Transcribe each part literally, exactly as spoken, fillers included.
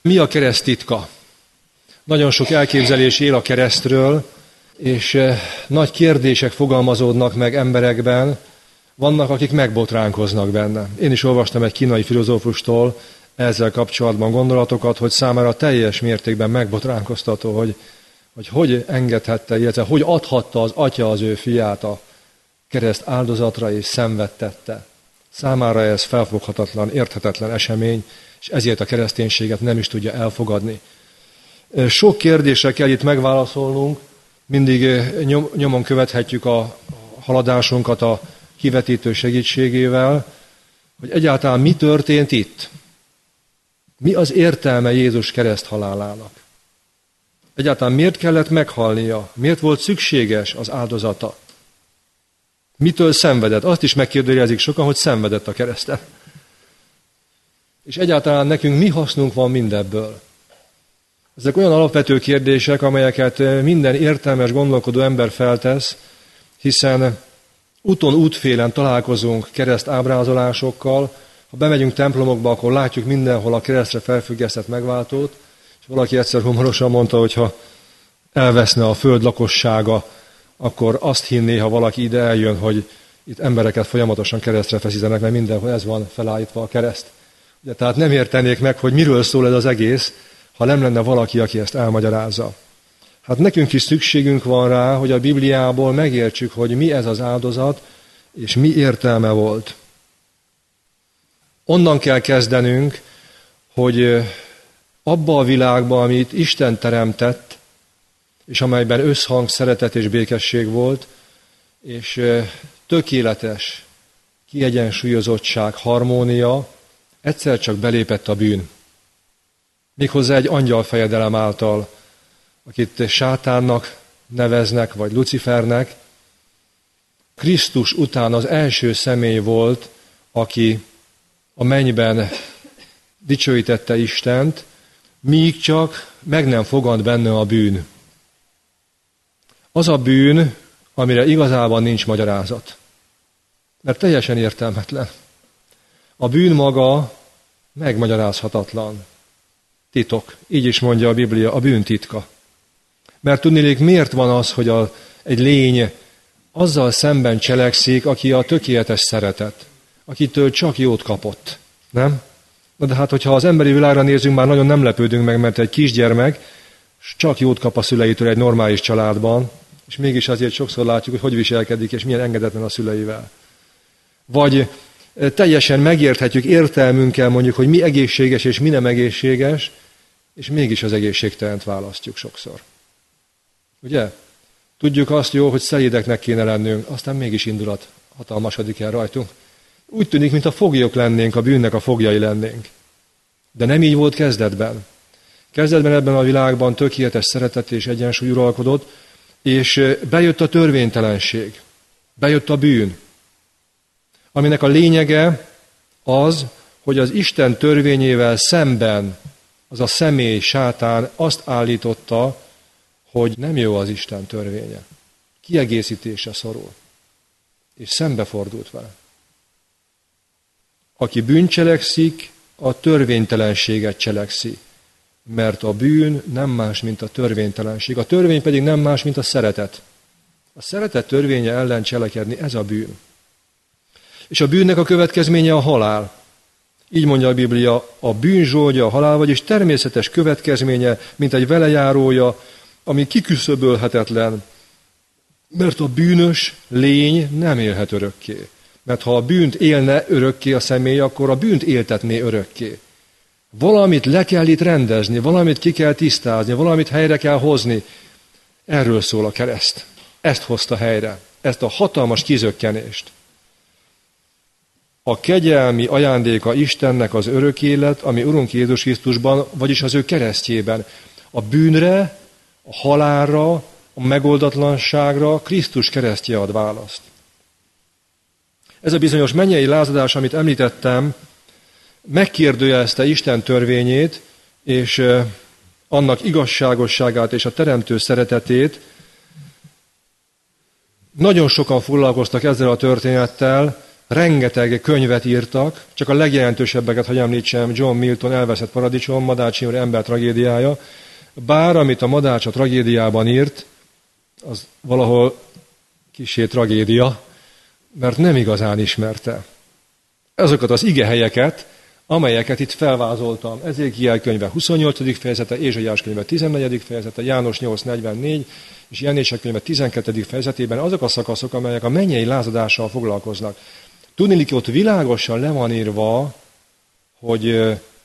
Mi a kereszt titka? Nagyon sok elképzelés él a keresztről, és nagy kérdések fogalmazódnak meg emberekben, vannak, akik megbotránkoznak benne. Én is olvastam egy kínai filozófustól ezzel kapcsolatban gondolatokat, hogy számára teljes mértékben megbotránkoztató, hogy hogy, hogy engedhette, illetve hogy adhatta az atya az ő fiát a kereszt áldozatra és szenvedtette. Számára ez felfoghatatlan, érthetetlen esemény, és ezért a kereszténységet nem is tudja elfogadni. Sok kérdésre kell itt megválaszolnunk, mindig nyomon követhetjük a haladásunkat a kivetítő segítségével, hogy egyáltalán mi történt itt. Mi az értelme Jézus kereszthalálának? Egyáltalán miért kellett meghalnia? Miért volt szükséges az áldozata? Mitől szenvedett? Azt is megkérdőjelezik sokan, hogy szenvedett a kereszten. És egyáltalán nekünk mi hasznunk van mindebből? Ezek olyan alapvető kérdések, amelyeket minden értelmes, gondolkodó ember feltesz, hiszen úton, útfélen találkozunk kereszt ábrázolásokkal. Ha bemegyünk templomokba, akkor látjuk mindenhol a keresztre felfüggesztett megváltót, és valaki egyszer humorosan mondta, hogy ha elveszne a föld lakossága, akkor azt hinné, ha valaki ide eljön, hogy itt embereket folyamatosan keresztre feszítenek, mert mindenhol ez van felállítva a kereszt. Ugye, tehát nem értenék meg, hogy miről szól ez az egész, ha nem lenne valaki, aki ezt elmagyarázza. Hát nekünk is szükségünk van rá, hogy a Bibliából megértsük, hogy mi ez az áldozat, és mi értelme volt. Onnan kell kezdenünk, hogy abba a világba, amit Isten teremtett, és amelyben összhang, szeretet és békesség volt, és tökéletes kiegyensúlyozottság, harmónia, egyszer csak belépett a bűn. Méghozzá egy angyalfejedelem által, akit sátánnak neveznek, vagy Lucifernek. Krisztus után az első személy volt, aki a mennyben dicsőítette Istent, míg csak meg nem fogant benne a bűn. Az a bűn, amire igazában nincs magyarázat. Mert teljesen értelmetlen. A bűn maga megmagyarázhatatlan. Titok. Így is mondja a Biblia, a bűn titka. Mert tudniillik, miért van az, hogy a, egy lény azzal szemben cselekszik, aki a tökéletes szeretet, akitől csak jót kapott. Nem? Na de hát, hogyha az emberi világra nézünk, már nagyon nem lepődünk meg, mert egy kisgyermek csak jót kap a szüleitől egy normális családban, és mégis azért sokszor látjuk, hogy hogy viselkedik, és milyen engedetlen a szüleivel. Vagy teljesen megérthetjük értelmünkkel mondjuk, hogy mi egészséges és mi nem egészséges, és mégis az egészségtelent választjuk sokszor. Ugye? Tudjuk azt jó, hogy szelídeknek kéne lennünk, aztán mégis indulat hatalmasodik el rajtunk. Úgy tűnik, mint a foglyok lennénk, a bűnnek a foglyai lennénk. De nem így volt kezdetben. Kezdetben ebben a világban tökéletes szeretet és egyensúly uralkodott, és bejött a törvénytelenség, bejött a bűn, aminek a lényege az, hogy az Isten törvényével szemben az a személy, sátán azt állította, hogy nem jó az Isten törvénye. Kiegészítése szorul. És szembefordult vele. Aki bűncselekszik, a törvénytelenséget cselekszi. Mert a bűn nem más, mint a törvénytelenség. A törvény pedig nem más, mint a szeretet. A szeretet törvénye ellen cselekedni, ez a bűn. És a bűnnek a következménye a halál. Így mondja a Biblia, a bűn zsoldja a halál, vagyis természetes következménye, mint egy velejárója, ami kiküszöbölhetetlen, mert a bűnös lény nem élhet örökké. Mert ha a bűnt élne örökké a személy, akkor a bűnt éltetné örökké. Valamit le kell itt rendezni, valamit ki kell tisztázni, valamit helyre kell hozni. Erről szól a kereszt. Ezt hozta helyre, ezt a hatalmas kizökkenést. A kegyelmi ajándéka Istennek az örök élet, ami Urunk Jézus Krisztusban, vagyis az ő keresztjében. A bűnre, a halálra, a megoldatlanságra Krisztus keresztje ad választ. Ez a bizonyos mennyei lázadás, amit említettem, megkérdőjelezte Isten törvényét, és annak igazságosságát és a teremtő szeretetét. Nagyon sokan foglalkoztak ezzel a történettel, rengeteg könyvet írtak, csak a legjelentősebbeket, hogy említsem, John Milton Elveszett paradicsom, Madács Imre Ember tragédiája. Bár amit a Madács a tragédiában írt, az valahol kissé tragédia, mert nem igazán ismerte azokat az igehelyeket, amelyeket itt felvázoltam. Ezékiel könyve huszonnyolcadik fejezete, Ézsaiás könyve tizennegyedik fejezete, János nyolc negyvennégy és Jelenések könyve tizenkettedik fejezetében azok a szakaszok, amelyek a mennyei lázadással foglalkoznak. Tudniillik, ott világosan le van írva, hogy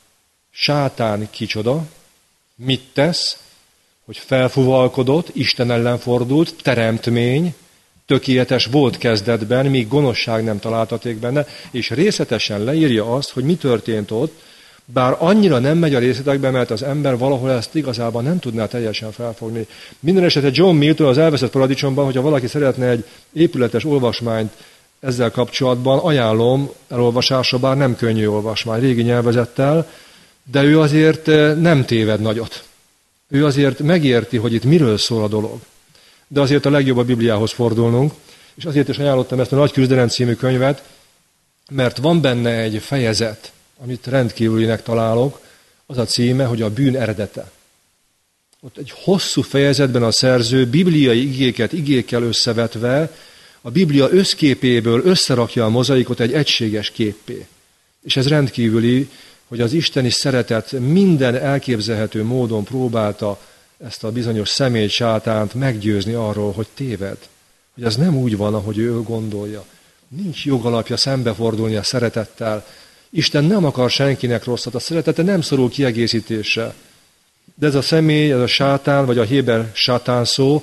sátán kicsoda, mit tesz, hogy felfuvalkodott, Isten ellen fordult, teremtmény, tökéletes volt kezdetben, míg gonoszság nem találtaték benne, és részletesen leírja azt, hogy mi történt ott, bár annyira nem megy a részletekbe, mert az ember valahol ezt igazából nem tudná teljesen felfogni. Minden esetre John Milton az Elveszett paradicsomban, hogyha valaki szeretne egy épületes olvasmányt ezzel kapcsolatban, ajánlom elolvasásra, bár nem könnyű olvasmány, régi nyelvezettel, de ő azért nem téved nagyot. Ő azért megérti, hogy itt miről szól a dolog. De azért a legjobb a Bibliához fordulnunk, és azért is ajánlottam ezt a Nagy küzdelem című könyvet, mert van benne egy fejezet, amit rendkívülinek találok, az a címe, hogy a bűn eredete. Ott egy hosszú fejezetben a szerző bibliai igéket igékkel összevetve, a Biblia összképéből összerakja a mozaikot egy egységes képpé. És ez rendkívüli, hogy az isteni szeretet minden elképzelhető módon próbálta ezt a bizonyos személy sátánt meggyőzni arról, hogy téved. Hogy ez nem úgy van, ahogy ő gondolja. Nincs jogalapja szembefordulni a szeretettel. Isten nem akar senkinek rosszat, a szeretete nem szorul kiegészítésre. De ez a személy, ez a sátán, vagy a héber sátán szó,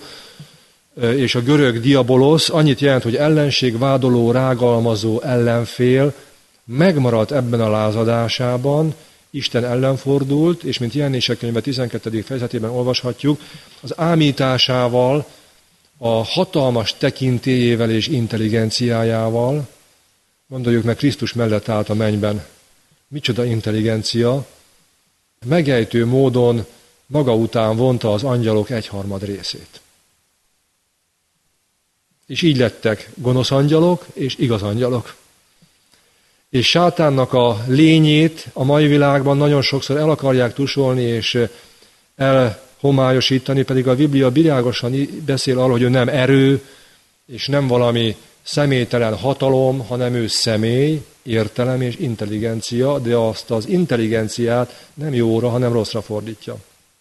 és a görög diabolosz annyit jelent, hogy ellenség, vádoló, rágalmazó, ellenfél, megmaradt ebben a lázadásában, Isten ellen fordult, és mint Jelenések könyve tizenkettedik fejezetében olvashatjuk, az ámításával, a hatalmas tekintélyével és intelligenciájával, gondoljuk meg, Krisztus mellett állt a mennyben. Micsoda intelligencia! Megejtő módon maga után vonta az angyalok egyharmad részét. És így lettek gonosz angyalok és igaz angyalok. És sátánnak a lényét a mai világban nagyon sokszor el akarják tusolni és elhomályosítani, pedig a Biblia világosan beszél arról, hogy ő nem erő, és nem valami személytelen hatalom, hanem ő személy, értelem és intelligencia, de azt az intelligenciát nem jóra, hanem rosszra fordítja.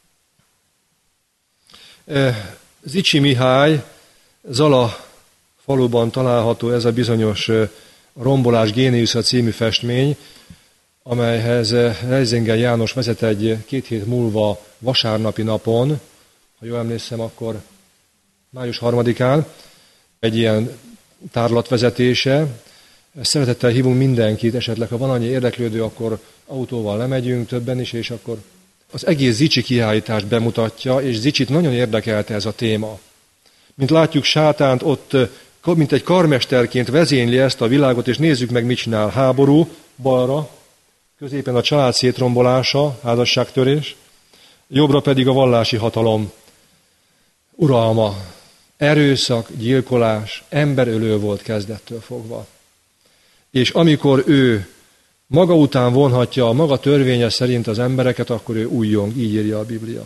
Zichy Mihály, Zala faluban található ez a bizonyos Rombolás géniusza című festmény, amelyhez Reisinger János vezet egy két hét múlva vasárnapi napon, ha jól emlékszem, akkor május harmadikán, egy ilyen tárlatvezetése. Szeretettel hívunk mindenkit, esetleg ha van annyi érdeklődő, akkor autóval lemegyünk többen is, és akkor az egész Zichy kiállítást bemutatja, és Zichyt nagyon érdekelte ez a téma. Mint látjuk, sátánt ott, mint egy karmesterként vezényli ezt a világot, és nézzük meg, mit csinál. Háború, balra, középen a család szétrombolása, házasságtörés, jobbra pedig a vallási hatalom uralma, erőszak, gyilkolás, emberölő volt kezdettől fogva. És amikor ő maga után vonhatja a maga törvénye szerint az embereket, akkor ő újjong, így írja a Biblia.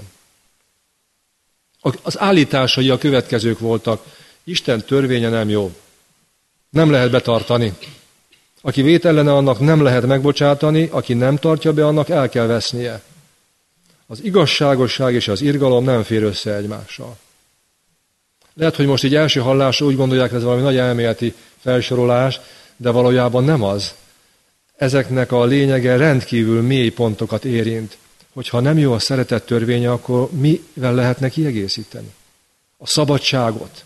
Az állításai a következők voltak: Isten törvénye nem jó. Nem lehet betartani. Aki vét ellene, annak nem lehet megbocsátani, aki nem tartja be, annak el kell vesznie. Az igazságosság és az irgalom nem fér össze egymással. Lehet, hogy most így első hallásra úgy gondolják, ez valami nagy elméleti felsorolás, de valójában nem az. Ezeknek a lényege rendkívül mély pontokat érint. Hogyha nem jó a szeretet törvénye, akkor mivel lehetne kiegészíteni? A szabadságot.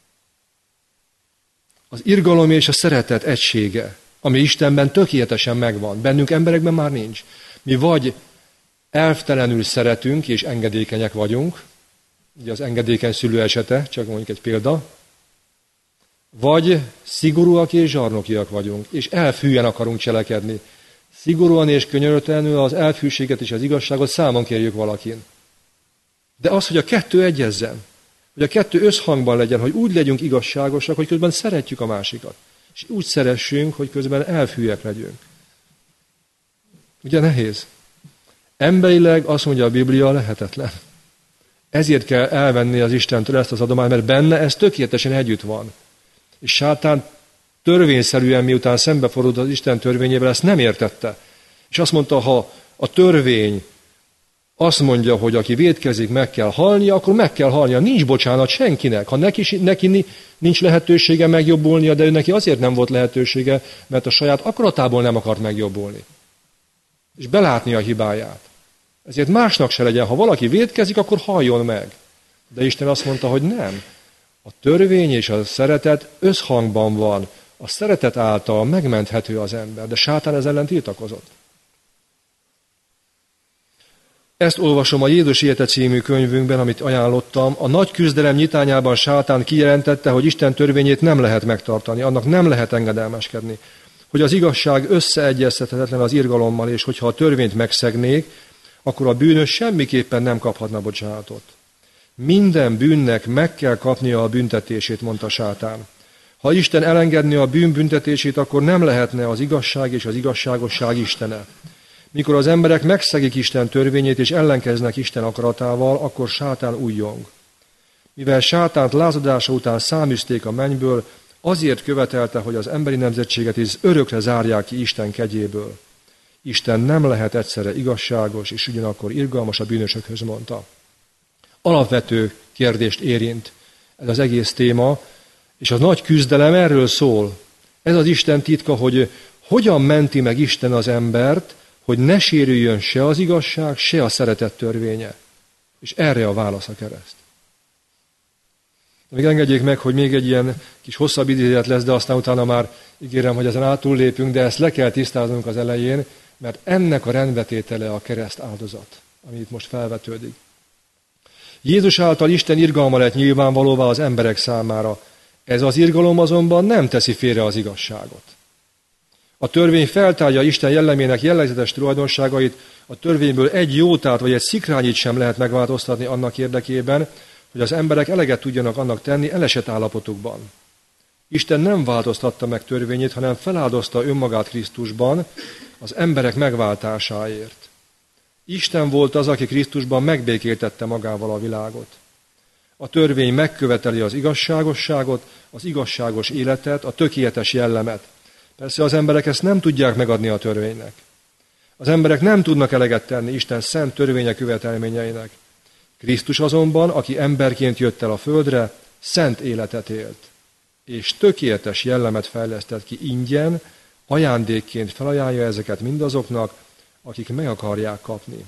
Az irgalom és a szeretet egysége, ami Istenben tökéletesen megvan, bennünk emberekben már nincs. Mi vagy elvtelenül szeretünk és engedékenyek vagyunk, ugye az engedékeny szülő esete, csak mondjuk egy példa, vagy szigorúak és zsarnokiak vagyunk, és elfűen akarunk cselekedni. Szigorúan és könyörtelenül az elfűséget és az igazságot számon kérjük valakin. De az, hogy a kettő egyezzen, hogy a kettő összhangban legyen, hogy úgy legyünk igazságosak, hogy közben szeretjük a másikat. és úgy szeressünk, hogy közben elfűek legyünk. Ugye nehéz? Emberileg azt mondja a Biblia, lehetetlen. Ezért kell elvenni az Istentől ezt az adományt, mert benne ez tökéletesen együtt van. És sátán törvényszerűen, miután szembefordult az Isten törvényével, ezt nem értette. És azt mondta, ha a törvény azt mondja, hogy aki vétkezik, meg kell halnia, akkor meg kell halnia. Nincs bocsánat senkinek. Ha neki, neki nincs lehetősége megjobbulnia, de ő neki azért nem volt lehetősége, mert a saját akaratából nem akart megjobbulni. És belátni a hibáját. Ezért másnak se legyen, ha valaki vétkezik, akkor halljon meg. De Isten azt mondta, hogy nem. A törvény és a szeretet összhangban van. A szeretet által megmenthető az ember, de sátán ez ellen tiltakozott. Ezt olvasom a Jézus élete című könyvünkben, amit ajánlottam. A nagy küzdelem nyitányában sátán kijelentette, hogy Isten törvényét nem lehet megtartani, annak nem lehet engedelmeskedni. Hogy az igazság összeegyeztethetetlen az irgalommal, és hogyha a törvényt megszegnék, akkor a bűnös semmiképpen nem kaphatna bocsánatot. Minden bűnnek meg kell kapnia a büntetését, mondta sátán. Ha Isten elengedné a bűn büntetését, akkor nem lehetne az igazság és az igazságosság istene. Mikor az emberek megszegik Isten törvényét és ellenkeznek Isten akaratával, akkor sátán újjong. Mivel sátánt lázadása után száműzték a mennyből, azért követelte, hogy az emberi nemzetséget is örökre zárják ki Isten kegyéből. Isten nem lehet egyszerre igazságos, és ugyanakkor irgalmas a bűnösökhöz, mondta. Alapvető kérdést érint ez az egész téma, és a nagy küzdelem erről szól. Ez az Isten titka, hogy hogyan menti meg Isten az embert, hogy ne sérüljön se az igazság, se a szeretet törvénye. És erre a válasz a kereszt. Még engedjék meg, hogy még egy ilyen kis hosszabb idézet lesz, de aztán utána már ígérem, hogy ezen átullépünk, de ezt le kell tisztáznunk az elején, mert ennek a rendbetétele a kereszt áldozat, ami itt most felvetődik. Jézus által Isten irgalma lett nyilvánvalóvá az emberek számára. Ez az irgalom azonban nem teszi félre az igazságot. A törvény feltárja Isten jellemének jellegzetes tulajdonságait, a törvényből egy jótát vagy egy szikrányit sem lehet megváltoztatni annak érdekében, hogy az emberek eleget tudjanak annak tenni elesett állapotukban. Isten nem változtatta meg törvényét, hanem feláldozta önmagát Krisztusban az emberek megváltásáért. Isten volt az, aki Krisztusban megbékéltette magával a világot. A törvény megköveteli az igazságosságot, az igazságos életet, a tökéletes jellemet. Persze az emberek ezt nem tudják megadni a törvénynek. Az emberek nem tudnak eleget tenni Isten szent törvénye követelményeinek. Krisztus azonban, aki emberként jött el a földre, szent életet élt, és tökéletes jellemet fejlesztett ki ingyen, ajándékként felajánlja ezeket mindazoknak, akik meg akarják kapni.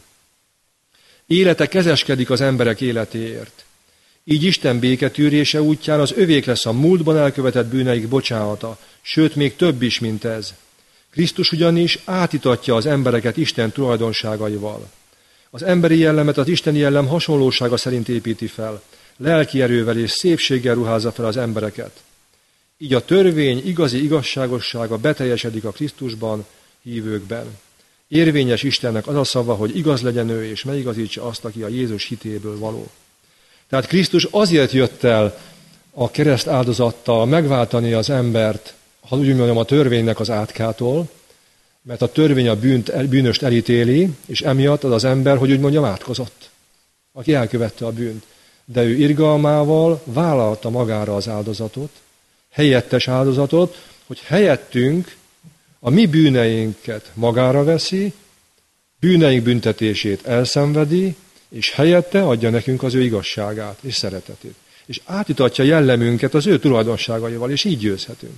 Élete kezeskedik az emberek életéért. Így Isten béketűrése útján az övék lesz a múltban elkövetett bűneik bocsánata, sőt még több is, mint ez. Krisztus ugyanis átitatja az embereket Isten tulajdonságaival. Az emberi jellemet az isteni jellem hasonlósága szerint építi fel, lelki erővel és szépséggel ruházza fel az embereket. Így a törvény igazi igazságossága beteljesedik a Krisztusban, hívőkben. Érvényes Istennek az a szava, hogy igaz legyen ő, és megigazítsa azt, aki a Jézus hitéből való. Tehát Krisztus azért jött el a kereszt áldozattal megváltani az embert, ha úgy mondjam, a törvénynek az átkától, mert a törvény a bűnt, bűnöst elítéli, és emiatt az az ember, hogy úgy mondjam, átkozott, aki elkövette a bűnt. De ő irgalmával vállalta magára az áldozatot, helyettes áldozatot, hogy helyettünk a mi bűneinket magára veszi, bűneink büntetését elszenvedi, és helyette adja nekünk az ő igazságát és szeretetét. És átitatja jellemünket az ő tulajdonságaival, és így győzhetünk.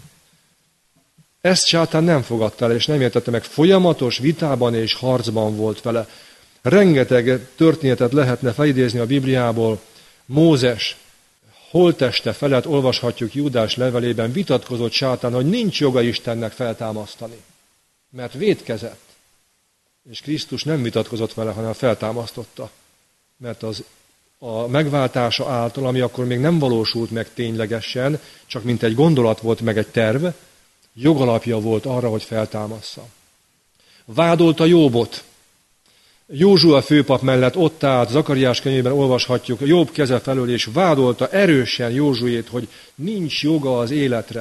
Ezt sátán nem fogadta el, és nem értette meg. Folyamatos vitában és harcban volt vele. Rengeteg történetet lehetne felidézni a Bibliából. Mózes holtteste felett olvashatjuk Júdás levelében, vitatkozott sátán, hogy nincs joga Istennek feltámasztani, mert vétkezett. És Krisztus nem vitatkozott vele, hanem feltámasztotta. Mert az a megváltása által, ami akkor még nem valósult meg ténylegesen, csak mint egy gondolat volt, meg egy terv, jogalapja volt arra, hogy feltámassza. Vádolta Jóbot. Józsua főpap mellett ott állt, Zakariás könyvében olvashatjuk, Jobb keze felől, és vádolta erősen Józsuét, hogy nincs joga az életre.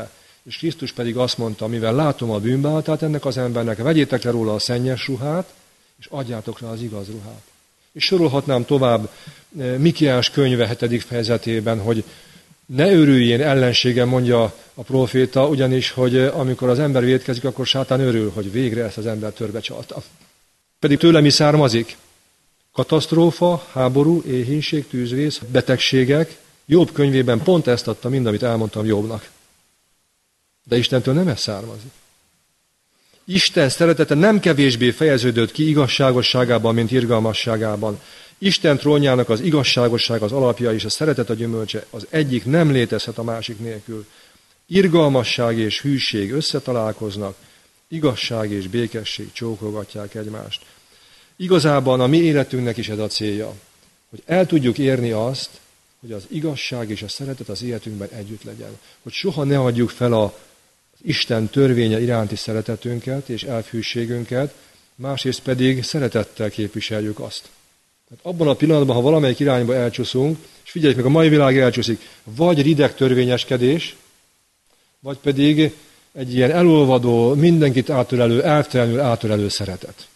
és Krisztus pedig azt mondta, mivel látom a bűnbánatát ennek az embernek, vegyétek le róla a szennyes ruhát, és adjátok rá az igaz ruhát. És sorolhatnám tovább Mikiás könyve hetedik fejezetében, hogy ne örüljén ellenségem, mondja a próféta, ugyanis, hogy amikor az ember vétkezik, akkor sátán örül, hogy végre ezt az ember törbe csalta. Pedig tőle mi származik? Katasztrófa, háború, éhínség, tűzvész, betegségek. Jobb könyvében pont ezt adta mind, amit elmondtam Jobbnak. De Istentől nem ez származik. Isten szeretete nem kevésbé fejeződött ki igazságosságában, mint irgalmasságában. Isten trónjának az igazságosság az alapja, és a szeretet a gyümölcse. Az egyik nem létezhet a másik nélkül. Irgalmasság és hűség összetalálkoznak, igazság és békesség csókolgatják egymást. Igazában a mi életünknek is ez a célja, hogy el tudjuk érni azt, hogy az igazság és a szeretet az életünkben együtt legyen. Hogy soha ne adjuk fel a, az Isten törvénye iránti szeretetünket és elfűségünket, másrészt pedig szeretettel képviseljük azt. Tehát abban a pillanatban, ha valamelyik irányba elcsúszunk, és figyeljük meg, a mai világ elcsúszik, vagy rideg törvényeskedés, vagy pedig egy ilyen elolvadó, mindenkit átölelő, elvtelenül átölelő szeretet.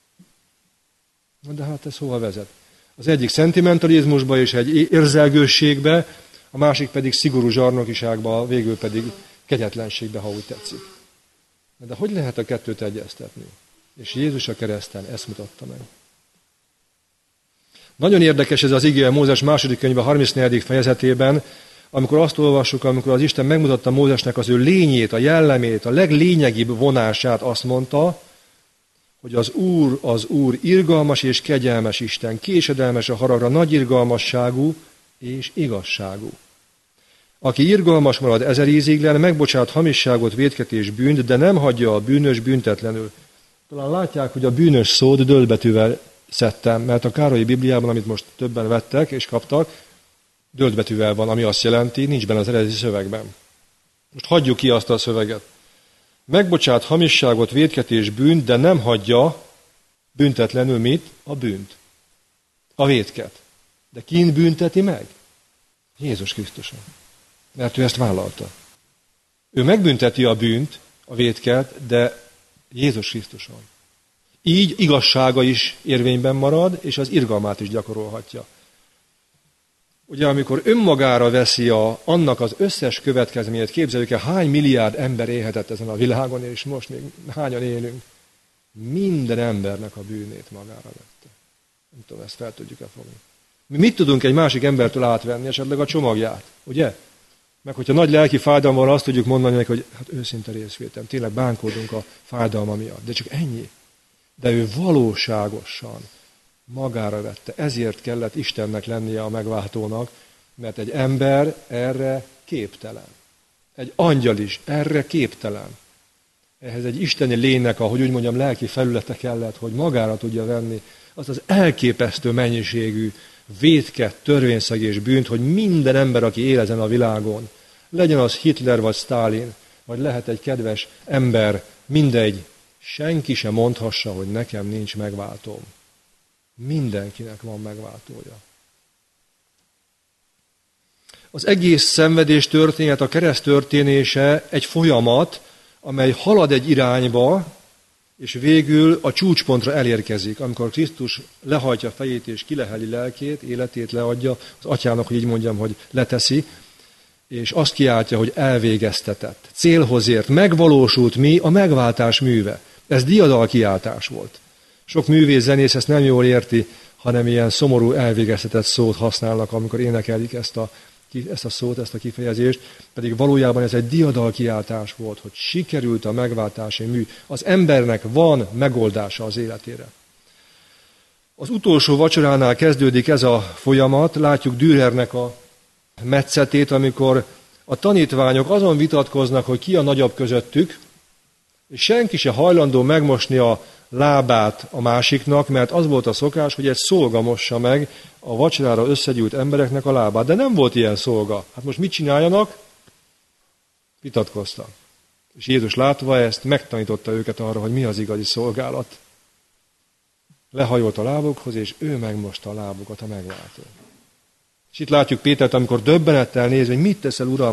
De hát ez hova vezet? Az egyik szentimentalizmusba és egy érzelgősségbe, a másik pedig szigorú zsarnokiságba, végül pedig kegyetlenségbe, ha úgy tetszik. De hogy lehet a kettőt egyeztetni? És Jézus a kereszten ezt mutatta meg. Nagyon érdekes ez az ige a Mózes második könyve harmincnegyedik fejezetében, amikor azt olvassuk, amikor az Isten megmutatta Mózesnek az ő lényét, a jellemét, a leglényegibb vonását, azt mondta, hogy az Úr, az Úr irgalmas és kegyelmes Isten, késedelmes a haragra, nagy irgalmasságú és igazságú. Aki irgalmas marad ezer íziglen, megbocsát hamisságot, vétket és bűnt, de nem hagyja a bűnös büntetlenül. Talán látják, hogy a bűnös szót döldbetűvel szedtem, mert a Károlyi Bibliában, amit most többen vettek és kaptak, döldbetűvel van, ami azt jelenti, nincs benne az eredeti szövegben. Most hagyjuk ki azt a szöveget. Megbocsát hamisságot, vétket és bűnt, de nem hagyja büntetlenül mit? A bűnt. A vétket. De kin bünteti meg? Jézus Krisztuson. Mert ő ezt vállalta. Ő megbünteti a bűnt, a vétket, de Jézus Krisztuson. Így igazsága is érvényben marad, és az irgalmát is gyakorolhatja. Ugye, amikor önmagára veszi a, annak az összes következményét, képzeljük el, hány milliárd ember élhetett ezen a világon, és most még hányan élünk. Minden embernek a bűnét magára vette. Nem tudom, ezt fel tudjuk-e fogni. Mi mit tudunk egy másik embertől átvenni, esetleg a csomagját, ugye? Meg hogyha nagy lelki fájdalma van, azt tudjuk mondani neki, hogy hát őszinte részvétem, tényleg bánkódunk a fájdalma miatt, de csak ennyi. De ő valóságosan magára vette. Ezért kellett Istennek lennie a megváltónak, mert egy ember erre képtelen. Egy angyal is erre képtelen. Ehhez egy isteni lénynek, ahogy úgy mondjam, lelki felülete kellett, hogy magára tudja venni azt az elképesztő mennyiségű vétket, törvényszegés bűnt, hogy minden ember, aki él ezen a világon, legyen az Hitler vagy Sztálin, vagy lehet egy kedves ember, mindegy, senki sem mondhassa, hogy nekem nincs megváltóm. Mindenkinek van megváltója. Az egész szenvedés történet, a kereszt történése egy folyamat, amely halad egy irányba, és végül a csúcspontra elérkezik, amikor Krisztus lehajtja fejét és kileheli lelkét, életét leadja az atyának, hogy így mondjam, hogy leteszi, és azt kiáltja, hogy elvégeztetett. Célhoz ért, megvalósult mi a megváltás műve. Ez diadal kiáltás volt. Sok művész, zenész ezt nem jól érti, hanem ilyen szomorú elvégeztetett szót használnak, amikor énekelik ezt a, ezt a szót, ezt a kifejezést, pedig valójában ez egy diadal kiáltás volt, hogy sikerült a megváltási mű. Az embernek van megoldása az életére. Az utolsó vacsoránál kezdődik ez a folyamat, látjuk Dürernek a metszetét, amikor a tanítványok azon vitatkoznak, hogy ki a nagyobb közöttük, és senki se hajlandó megmosni a lábát a másiknak, mert az volt a szokás, hogy egy szolga mossa meg a vacsorára összegyűlt embereknek a lábát. De nem volt ilyen szolga. Hát most mit csináljanak? Vitatkoztak. És Jézus látva ezt, megtanította őket arra, hogy mi az igazi szolgálat. Lehajolt a lábukhoz, és ő megmosta a lábukat a megváltó. És itt látjuk Pétert, amikor döbbenettel néz, hogy mit teszel, Uram? És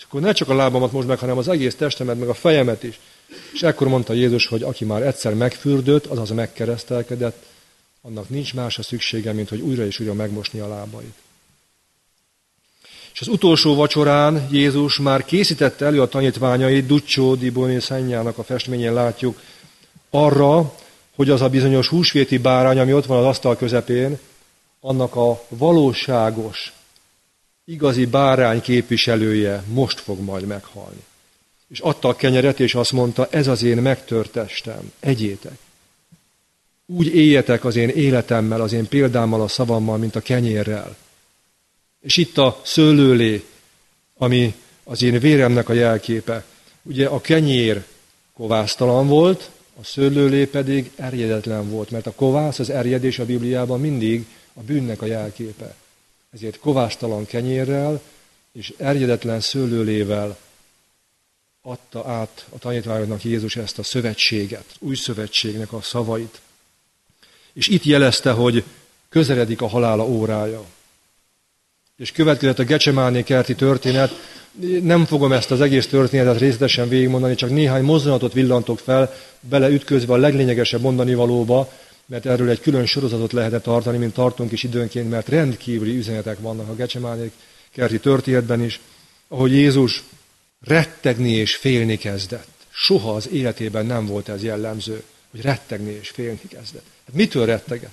akkor ne csak a lábamat most meg, hanem az egész testemet, meg a fejemet is. És ekkor mondta Jézus, hogy aki már egyszer megfürdött, azaz megkeresztelkedett, annak nincs másra szüksége, mint hogy újra és újra megmosni a lábait. És az utolsó vacsorán Jézus már készítette elő a tanítványait, Duccio di Buonisegnának a festményén látjuk, arra, hogy az a bizonyos húsvéti bárány, ami ott van az asztal közepén, annak a valóságos, igazi bárány képviselője most fog majd meghalni. És adta a kenyeret, és azt mondta, ez az én megtört testem, egyétek. Úgy éljetek az én életemmel, az én példámmal, a szavammal, mint a kenyérrel. És itt a szőlőlé, ami az én véremnek a jelképe. Ugye a kenyér kovásztalan volt, a szőlőlé pedig erjedetlen volt, mert a kovász, az erjedés a Bibliában mindig a bűnnek a jelképe. Ezért kovásztalan kenyérrel és erjedetlen szőlőlével adta át a tanítványoknak Jézus ezt a szövetséget, új szövetségnek a szavait. És itt jelezte, hogy közeledik a halála órája. És következett a Gecsemáné kerti történet. Nem fogom ezt az egész történetet részletesen végigmondani, csak néhány mozdulatot villantok fel, beleütközve a leglényegesebb mondani valóba, mert erről egy külön sorozatot lehetne tartani, mint tartunk is időnként, mert rendkívüli üzenetek vannak a Gecsemáné kerti történetben is, ahogy Jézus rettegni és félni kezdett. Soha az életében nem volt ez jellemző, hogy rettegni és félni kezdett. Hát mitől rettegett?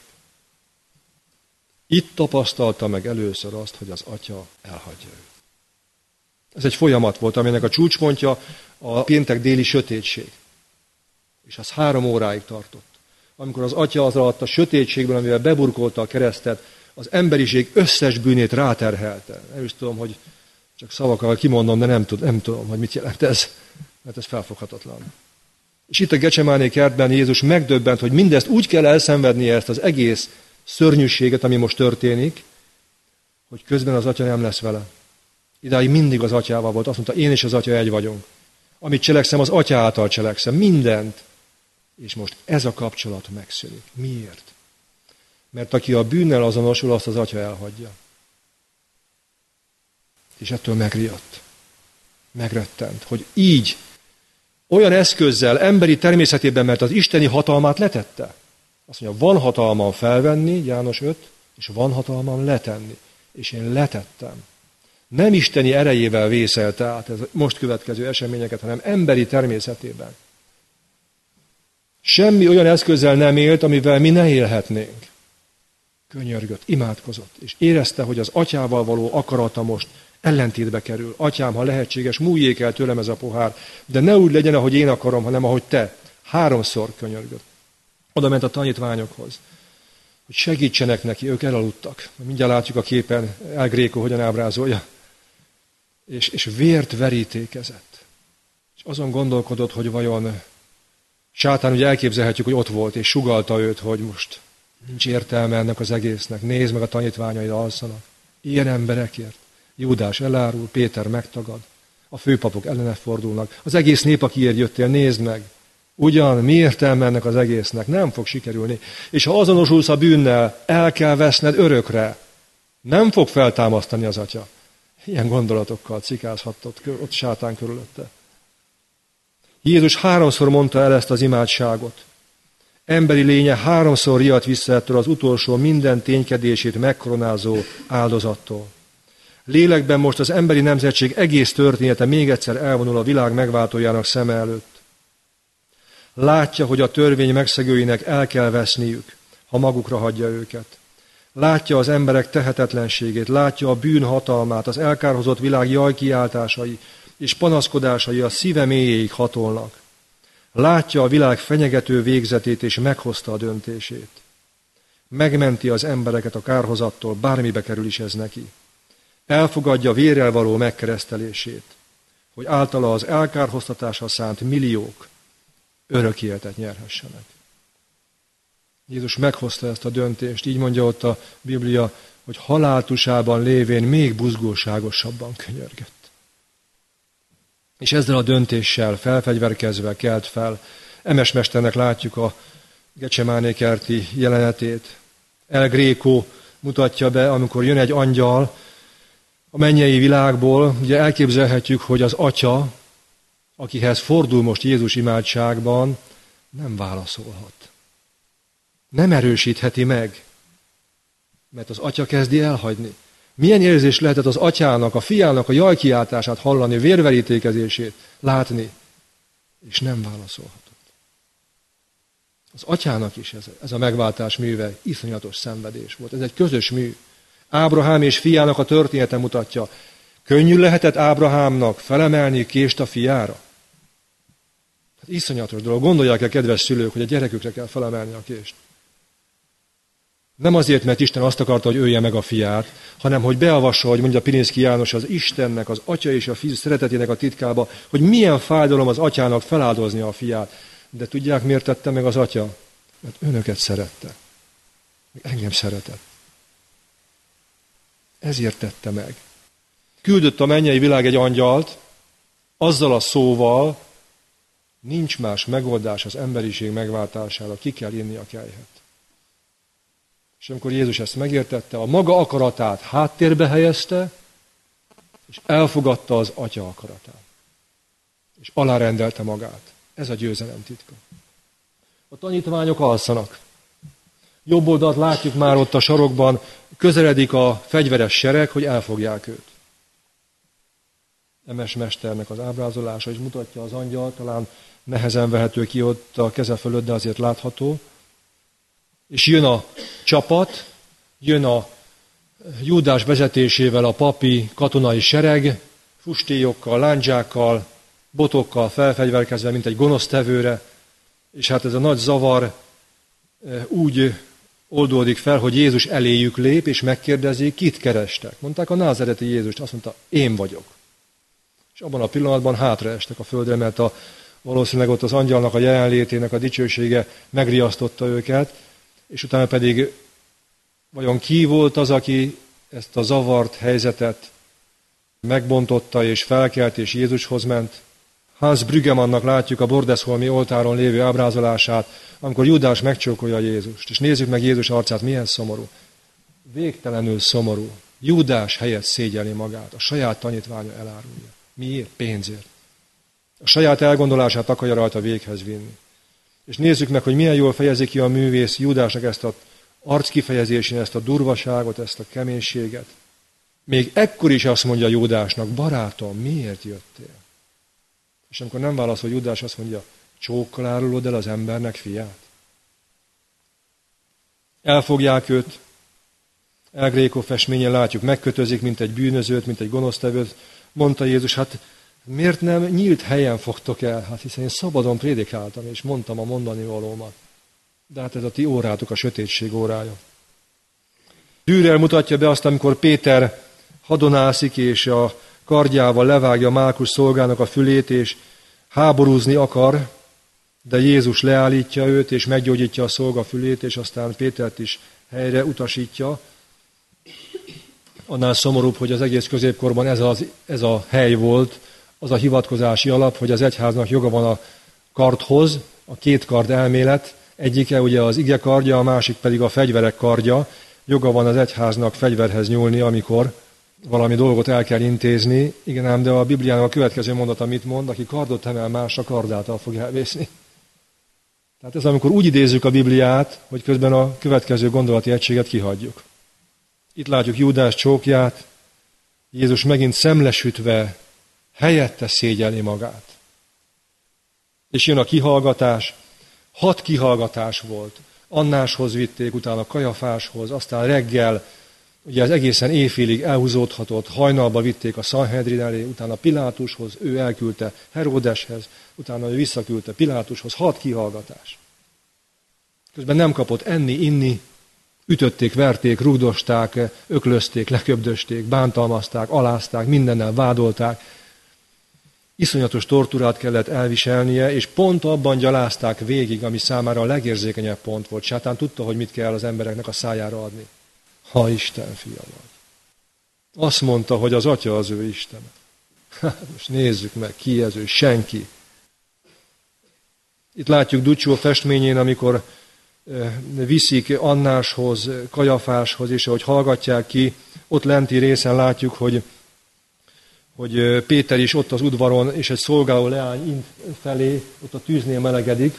Itt tapasztalta meg először azt, hogy az Atya elhagyja őt. Ez egy folyamat volt, aminek a csúcspontja a péntek déli sötétség. És az három óráig tartott. Amikor az Atya az alatt a sötétségben, amivel beburkolta a keresztet, az emberiség összes bűnét ráterhelte. Nem is tudom, hogy csak szavakkal kimondom, de nem, tud, nem tudom, hogy mit jelent ez, mert ez felfoghatatlan. És itt a Gecsemáné kertben Jézus megdöbbent, hogy mindezt úgy kell elszenvednie, ezt az egész szörnyűséget, ami most történik, hogy közben az Atya nem lesz vele. Idáig mindig az Atyával volt. Azt mondta, én és az Atya egy vagyunk. Amit cselekszem, az Atya által cselekszem. Mindent. És most ez a kapcsolat megszűnik. Miért? Mert aki a bűnnel azonosul, azt az Atya elhagyja. És ettől megriadt. Megrettent, hogy így, olyan eszközzel, emberi természetében, mert az isteni hatalmát letette. Azt mondja, van hatalmam felvenni, János öt, és van hatalmam letenni. És én letettem. Nem isteni erejével vészelte át ez most következő eseményeket, hanem emberi természetében. Semmi olyan eszközzel nem élt, amivel mi ne élhetnénk. Könyörgött, imádkozott, és érezte, hogy az Atyával való akarata most ellentétbe kerül. Atyám, ha lehetséges, múljék el tőlem ez a pohár, de ne úgy legyen, ahogy én akarom, hanem ahogy te. Háromszor könyörgött. Oda ment a tanítványokhoz, hogy segítsenek neki, ők elaludtak. Mindjárt látjuk a képen, El Greco hogyan ábrázolja. És, és vért verítékezett. És azon gondolkodott, hogy vajon sátán, ugye elképzelhetjük, hogy ott volt, és sugallta őt, hogy most nincs értelme ennek az egésznek. Nézd meg, a tanítványaid alszanak. Ilyen emberekért. Júdás elárul, Péter megtagad. A főpapok ellene fordulnak. Az egész nép, akiért jöttél, nézd meg. Ugyan, mi értelme ennek az egésznek? Nem fog sikerülni. És ha azonosulsz a bűnnel, el kell veszned örökre. Nem fog feltámasztani az Atya. Ilyen gondolatokkal cikázhatott ott sátán körülötte. Jézus háromszor mondta el ezt az imádságot. Emberi lénye háromszor riadt vissza ettől az utolsó minden ténykedését megkoronázó áldozattól. Lélekben most az emberi nemzetség egész története még egyszer elvonul a világ megváltójának szeme előtt. Látja, hogy a törvény megszegőinek el kell veszniük, ha magukra hagyja őket. Látja az emberek tehetetlenségét, látja a bűn hatalmát, az elkárhozott világ jajkiáltásai és panaszkodásai a szíve mélyéig hatolnak. Látja a világ fenyegető végzetét, és meghozta a döntését. Megmenti az embereket a kárhozattól, bármibe kerül is ez neki. Elfogadja vérrel való megkeresztelését, hogy általa az elkárhoztatásra szánt milliók örök életet nyerhessenek. Jézus meghozta ezt a döntést, így mondja ott a Biblia, hogy haláltusában lévén még buzgóságosabban könyörgött. És ezzel a döntéssel felfegyverkezve kelt fel. Emes mesternek látjuk a Gecsemáné kerti jelenetét. El Greco mutatja be, amikor jön egy angyal, a mennyei világból, ugye elképzelhetjük, hogy az Atya, akihez fordul most Jézus imádságban, nem válaszolhat. Nem erősítheti meg, mert az Atya kezdi elhagyni. Milyen érzés lehetett az Atyának, a Fiának a jajkiáltását hallani, vérverítékezését látni, és nem válaszolhatott. Az Atyának is ez, ez a megváltás műve iszonyatos szenvedés volt. Ez egy közös mű. Ábrahám és fiának a története mutatja. Könnyű lehetett Ábrahámnak felemelni kést a fiára? Hát iszonyatos dolog. Gondolják el, kedves szülők, hogy a gyerekükre kell felemelni a kést. Nem azért, mert Isten azt akarta, hogy ölje meg a fiát, hanem hogy beavassa, hogy mondja Pilinszky János, az Istennek, az Atya és a Fiú szeretetének a titkába, hogy milyen fájdalom az Atyának feláldozni a fiát. De tudják, miért tette meg az Atya? Mert önöket szerette. Engem szeretett. Ezért tette meg. Küldött a mennyei világ egy angyalt, azzal a szóval, nincs más megoldás az emberiség megváltására, ki kell inni a kelyhet. És amikor Jézus ezt megértette, a maga akaratát háttérbe helyezte, és elfogadta az Atya akaratát. És alárendelte magát. Ez a győzelem titka. A tanítványok alszanak. Jobb oldalt látjuk már ott a sarokban, közeledik a fegyveres sereg, hogy elfogják őt. Emes mesternek az ábrázolása is mutatja az angyal, talán nehezen vehető ki ott a keze fölött, de azért látható. És jön a csapat, jön a Júdás vezetésével a papi katonai sereg, fustélyokkal, lándzsákkal, botokkal felfegyverkezve, mint egy gonosztevőre, és hát ez a nagy zavar úgy oldódik fel, hogy Jézus eléjük lép, és megkérdezik, kit kerestek. Mondták a názereti Jézust, azt mondta, én vagyok. És abban a pillanatban hátraestek a földre, mert a, valószínűleg ott az angyalnak a jelenlétének a dicsősége megriasztotta őket, és utána pedig vajon ki volt az, aki ezt a zavart helyzetet megbontotta és felkelt, és Jézushoz ment. Hans Brüggemannnak látjuk a Bordesholmi oltáron lévő ábrázolását, amikor Júdás megcsókolja Jézust. És nézzük meg Jézus arcát, milyen szomorú. Végtelenül szomorú. Júdás helyett szégyeli magát, a saját tanítványa elárulja. Miért? Pénzért. A saját elgondolását akarja rajta véghez vinni. És nézzük meg, hogy milyen jól fejezi ki a művész Júdásnak ezt az arckifejezésén, ezt a durvaságot, ezt a keménységet. Még ekkor is azt mondja Júdásnak, barátom, miért jöttél? És amikor nem válaszol, Júdás azt mondja, csókkal árulod el az embernek fiát? Elfogják őt, El Greco festményen látjuk, megkötözik, mint egy bűnözőt, mint egy gonosztevőt. Mondta Jézus, hát miért nem nyílt helyen fogtok el? Hát hiszen én szabadon prédikáltam, és mondtam a mondani valómat. De hát ez a ti órátok, a sötétség órája. Dürer mutatja be azt, amikor Péter hadonászik, és a kardjával levágja Málkus szolgának a fülét, és háborúzni akar, de Jézus leállítja őt, és meggyógyítja a szolga fülét, és aztán Pétert is helyre utasítja. Annál szomorúbb, hogy az egész középkorban ez, az, ez a hely volt, az a hivatkozási alap, hogy az egyháznak joga van a kardhoz, a két kard elmélet, egyike ugye az ige kardja, a másik pedig a fegyverek kardja. Joga van az egyháznak fegyverhez nyúlni, amikor valami dolgot el kell intézni. Igen ám, de a Bibliának a következő mondata mit mond? Aki kardot emel másra, kardáltal fog elvészni. Tehát ez amikor úgy idézzük a Bibliát, hogy közben a következő gondolati egységet kihagyjuk. Itt látjuk Júdás csókját, Jézus megint szemlesütve helyette szégyelli magát. És jön a kihallgatás, hat kihallgatás volt. Annáshoz vitték, utána Kajafáshoz, aztán reggel, ugye ez egészen éjfélig elhúzódhatott, hajnalba vitték a Sanhedrin elé, utána Pilátushoz, ő elküldte Heródeshez, utána ő visszaküldte Pilátushoz, hat kihallgatás. Közben nem kapott enni, inni, ütötték, verték, rugdosták, öklözték, leköbdösték, bántalmazták, alázták, mindennel vádolták. Iszonyatos tortúrát kellett elviselnie, és pont abban gyalázták végig, ami számára a legérzékenyebb pont volt. Sátán tudta, hogy mit kell az embereknek a szájára adni. Ha Isten fia vagy. Azt mondta, hogy az Atya az ő Istene. Hát most nézzük meg, ki ez ő, senki. Itt látjuk Duccio festményén, amikor viszik Annáshoz, Kajafáshoz, és ahogy hallgatják ki, ott lenti részen látjuk, hogy hogy Péter is ott az udvaron, és egy szolgáló leány int felé, ott a tűznél melegedik,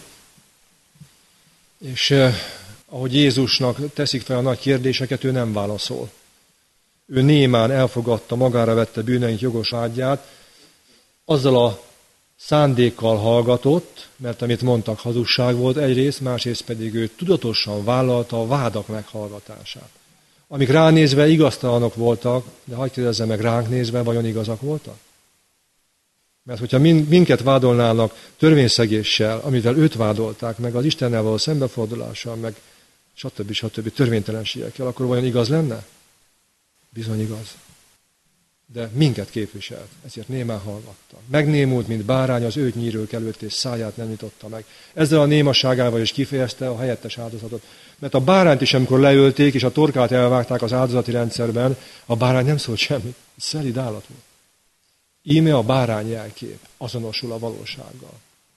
és eh, ahogy Jézusnak teszik fel a nagy kérdéseket, ő nem válaszol. Ő némán elfogadta, magára vette bűneink jogos vágyát, azzal a szándékkal hallgatott, mert amit mondtak hazugság volt egyrészt, másrészt pedig ő tudatosan vállalta a vádak meghallgatását. Amik ránézve igaztalanok voltak, de hagyj kérdezzem meg, ránk nézve vajon igazak voltak? Mert hogyha minket vádolnának törvényszegéssel, amivel őt vádolták, meg az Istennel való szembefordulással, meg stb. stb. Törvénytelenségekkel, akkor vajon igaz lenne? Bizony igaz. De minket képviselt, ezért némán hallgatta. Megnémult, mint bárány az őt nyírők előtt, és száját nem nyitotta meg. Ezzel a némasságával is kifejezte a helyettes áldozatot. Mert a bárányt is, amikor leölték, és a torkát elvágták az áldozati rendszerben, a bárány nem szólt semmit. Szelíd állat volt. Íme a bárány jelkép azonosul a valósággal.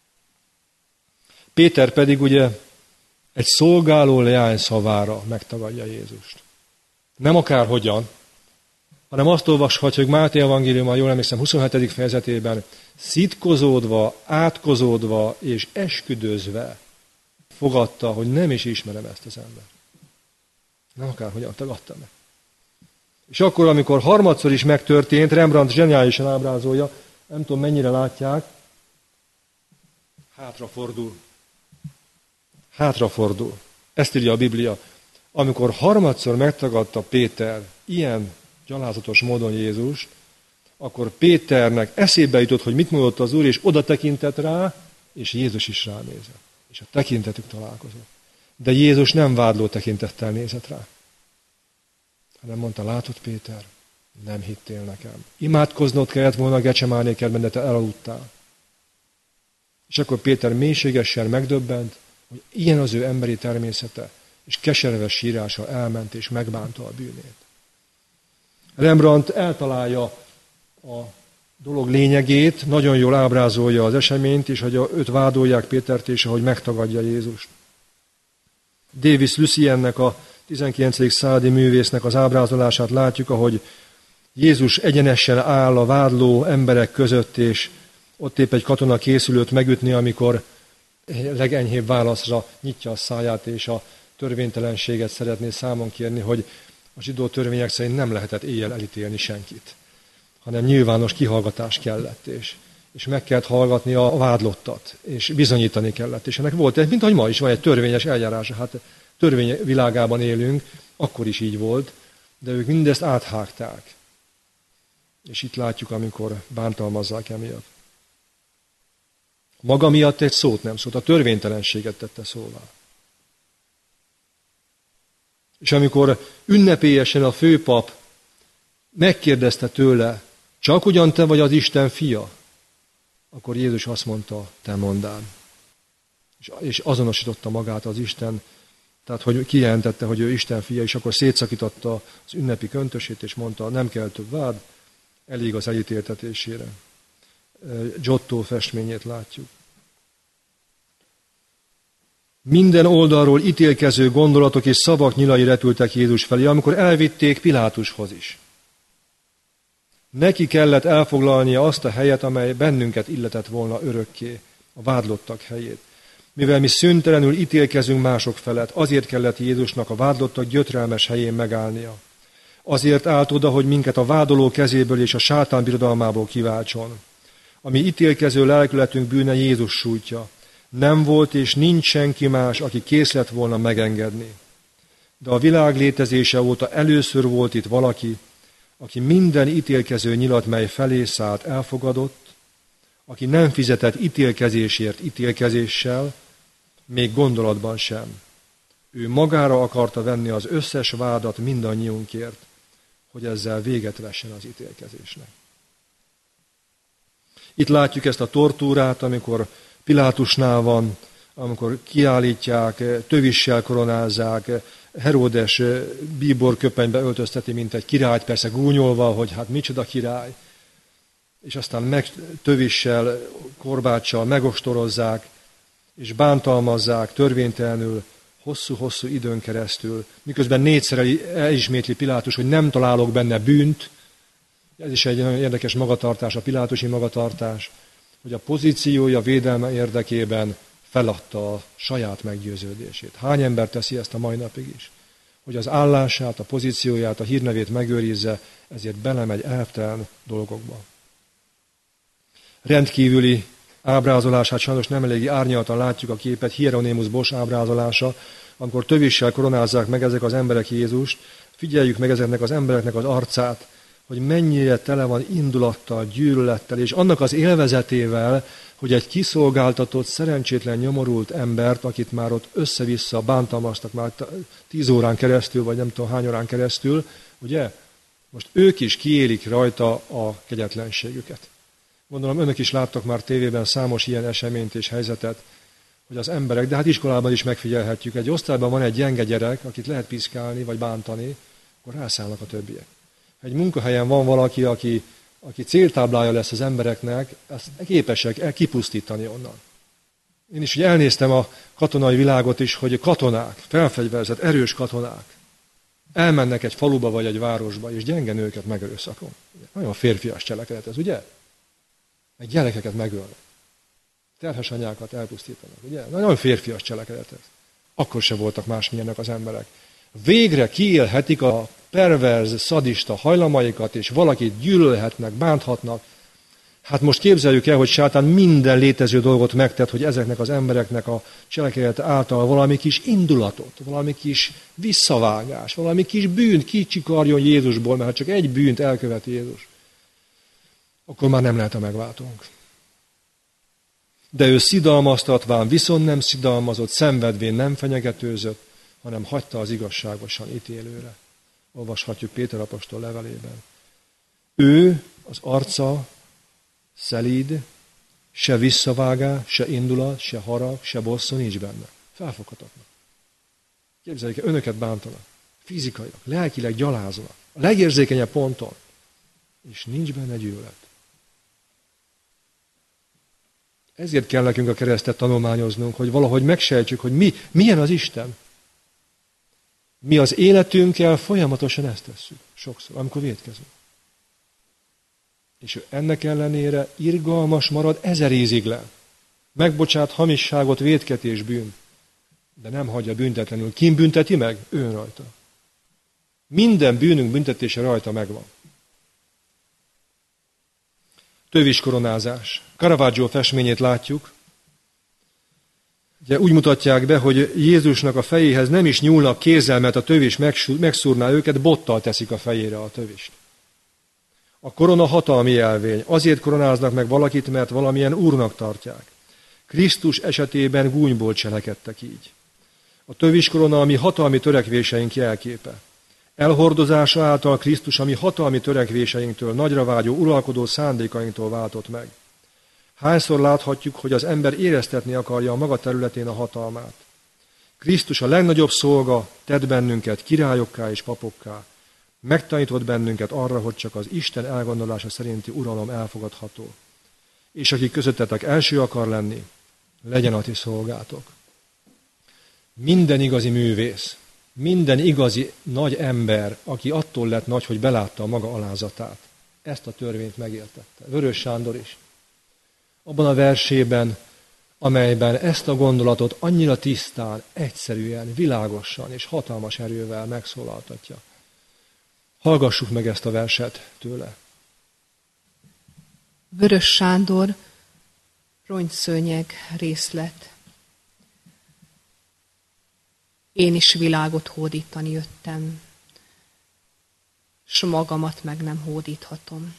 Péter pedig ugye egy szolgáló leány szavára megtagadja Jézust. Nem akárhogyan, hanem azt olvashatjuk Máté evangéliumban, jól emlékszem, huszonhetedik fejezetében, szitkozódva, átkozódva és esküdözve fogadta, hogy nem is ismerem ezt az embert. Nem akárhogyan tagadta meg. És akkor, amikor harmadszor is megtörtént, Rembrandt zseniálisan ábrázolja, nem tudom mennyire látják, hátrafordul. Hátrafordul. Ezt írja a Biblia. Amikor harmadszor megtagadta Péter ilyen gyalázatos módon Jézust, akkor Péternek eszébe jutott, hogy mit mondott az Úr, és oda tekintett rá, és Jézus is ránézett. És a tekintetük találkozott. De Jézus nem vádló tekintettel nézett rá, hanem mondta, látod Péter, nem hittél nekem. Imádkoznod kellett volna a Gecsemáné kertben, de te elaludtál. És akkor Péter mélységesen megdöbbent, hogy ilyen az ő emberi természete, és keserves sírással elment, és megbánta a bűnét. Rembrandt eltalálja a dolog lényegét, nagyon jól ábrázolja az eseményt, és hogy őt vádolják Pétert, és ahogy megtagadja Jézust. Davis Luciennek, a tizenkilencedik századi művésznek az ábrázolását látjuk, ahogy Jézus egyenesen áll a vádló emberek között, és ott épp egy katona készül őt megütni, amikor legenyhébb válaszra nyitja a száját, és a törvénytelenséget szeretné számon kérni, hogy a zsidó törvények szerint nem lehetett éjjel elítélni senkit, hanem nyilvános kihallgatás kellett, és, és meg kellett hallgatni a vádlottat, és bizonyítani kellett. És ennek volt, mint ahogy ma is van egy törvényes eljárása, hát törvény világában élünk, akkor is így volt, de ők mindezt áthágták. És itt látjuk, amikor bántalmazzák emiatt. Maga miatt egy szót nem szólt, a törvénytelenséget tette szóvá. És amikor ünnepélyesen a főpap megkérdezte tőle, csak ugyan te vagy az Isten fia, akkor Jézus azt mondta, te mondám. És azonosította magát az Isten, tehát hogy kijelentette, hogy ő Isten fia, és akkor szétszakította az ünnepi köntösét, és mondta, nem kell több vád, elég az elítéltetésére. Giotto festményét látjuk. Minden oldalról ítélkező gondolatok és szavak nyilai repültek Jézus felé, amikor elvitték Pilátushoz is. Neki kellett elfoglalnia azt a helyet, amely bennünket illetett volna örökké, a vádlottak helyét. Mivel mi szüntelenül ítélkezünk mások felett, azért kellett Jézusnak a vádlottak gyötrelmes helyén megállnia. Azért állt oda, hogy minket a vádoló kezéből és a sátán birodalmából kiváltson. A mi ítélkező lelkületünk bűne Jézus sújtja. Nem volt és nincs senki más, aki kész lett volna megengedni. De a világ létezése óta először volt itt valaki, aki minden ítélkező nyilat, mely felé szállt, elfogadott, aki nem fizetett ítélkezésért ítélkezéssel, még gondolatban sem. Ő magára akarta venni az összes vádat mindannyiunkért, hogy ezzel véget vessen az ítélkezésnek. Itt látjuk ezt a tortúrát, amikor Pilátusnál van, amikor kiállítják, tövissel koronázzák, Heródes bíborköpenybe öltözteti, mint egy királyt, persze gúnyolva, hogy hát micsoda király, és aztán meg tövissel, korbáccsal megostorozzák, és bántalmazzák törvénytelenül hosszú-hosszú időn keresztül, miközben négyszer elismétli Pilátus, hogy nem találok benne bűnt, Ez is egy nagyon érdekes magatartás, a pilátusi magatartás, hogy a pozíciója védelme érdekében feladta a saját meggyőződését. Hány ember teszi ezt a mai napig is? Hogy az állását, a pozícióját, a hírnevét megőrizze, ezért belemegy elvtelen dolgokba. Rendkívüli ábrázolását sajnos nem eléggé árnyaltan látjuk a képet, Hieronymus Bosch ábrázolása, amikor tövissel koronázzák meg ezek az emberek Jézust, figyeljük meg ezeknek az embereknek az arcát, hogy mennyire tele van indulattal, gyűlölettel, és annak az élvezetével, hogy egy kiszolgáltatott, szerencsétlen, nyomorult embert, akit már ott össze-vissza bántalmaztak már tíz órán keresztül, vagy nem tudom hány órán keresztül, ugye? Most ők is kiélik rajta a kegyetlenségüket. Gondolom, önök is láttak már tévében számos ilyen eseményt és helyzetet, hogy az emberek, de hát iskolában is megfigyelhetjük, egy osztályban van egy gyenge gyerek, akit lehet piszkálni, vagy bántani, akkor rászállnak a többiek. Ha egy munkahelyen van valaki, aki, aki céltáblája lesz az embereknek, ezt képesek el kipusztítani onnan. Én is ugye elnéztem a katonai világot is, hogy katonák, felfegyverzett, erős katonák elmennek egy faluba vagy egy városba, és gyenge nőket megerőszakon. Nagyon férfias cselekedet ez, ugye? Meg gyerekeket megölnek. Terhes anyákat elpusztítanak, ugye? Nagyon férfias cselekedet ez. Akkor se voltak másmilyenek az emberek. Végre kiélhetik a perverz, szadista hajlamaikat, és valakit gyűlölhetnek, bánthatnak. Hát most képzeljük el, hogy sátán minden létező dolgot megtett, hogy ezeknek az embereknek a cselekedete által valami kis indulatot, valami kis visszavágás, valami kis bűnt kicsikarjon Jézusból, mert ha csak egy bűnt elkövet Jézus, akkor már nem lehet a megváltónk. De ő szidalmaztatván viszont nem szidalmazott, szenvedvén nem fenyegetőzött, hanem hagyta az igazságosan ítélőre. Olvashatjuk Péter apostol levelében. Ő, az arca szelíd, se visszavágás, se indulat, se harag, se bosszú nincs benne. Felfoghatatlan. Képzeljék el, önöket bántanak, fizikailag, lelkileg gyalázolnak, a legérzékenyebb ponton, és nincs benne gyűlölet. Ezért kell nekünk a keresztet tanulmányoznunk, hogy valahogy megsejtsük, hogy mi, milyen az Isten. Mi az életünkkel folyamatosan ezt tesszük, sokszor, amikor vétkezünk. És ő ennek ellenére irgalmas marad ezer íziglen. Megbocsát hamisságot, vétket és bűn, de nem hagyja büntetlenül. Kim bünteti meg? Ő rajta. Minden bűnünk büntetése rajta megvan. Tövis koronázás. Caravaggio festményét látjuk. Ugye úgy mutatják be, hogy Jézusnak a fejéhez nem is nyúlnak kézzel, mert a tövis megszúrná őket, bottal teszik a fejére a tövist. A korona hatalmi jelvény. Azért koronáznak meg valakit, mert valamilyen úrnak tartják. Krisztus esetében gúnyból cselekedtek így. A tövis korona a mi hatalmi törekvéseink jelképe. Elhordozása által Krisztus a mi hatalmi törekvéseinktől, nagyra vágyó, uralkodó szándékainktól váltott meg. Hányszor láthatjuk, hogy az ember éreztetni akarja a maga területén a hatalmát. Krisztus a legnagyobb szolga tett bennünket királyokká és papokká. Megtanított bennünket arra, hogy csak az Isten elgondolása szerinti uralom elfogadható. És aki közöttetek első akar lenni, legyen a ti szolgátok. Minden igazi művész, minden igazi nagy ember, aki attól lett nagy, hogy belátta a maga alázatát, ezt a törvényt megértette. Vörös Sándor is. Abban a versében, amelyben ezt a gondolatot annyira tisztán, egyszerűen, világosan és hatalmas erővel megszólaltatja. Hallgassuk meg ezt a verset tőle. Vörös Sándor, rongyszőnyeg részlet. Én is világot hódítani jöttem, s magamat meg nem hódíthatom.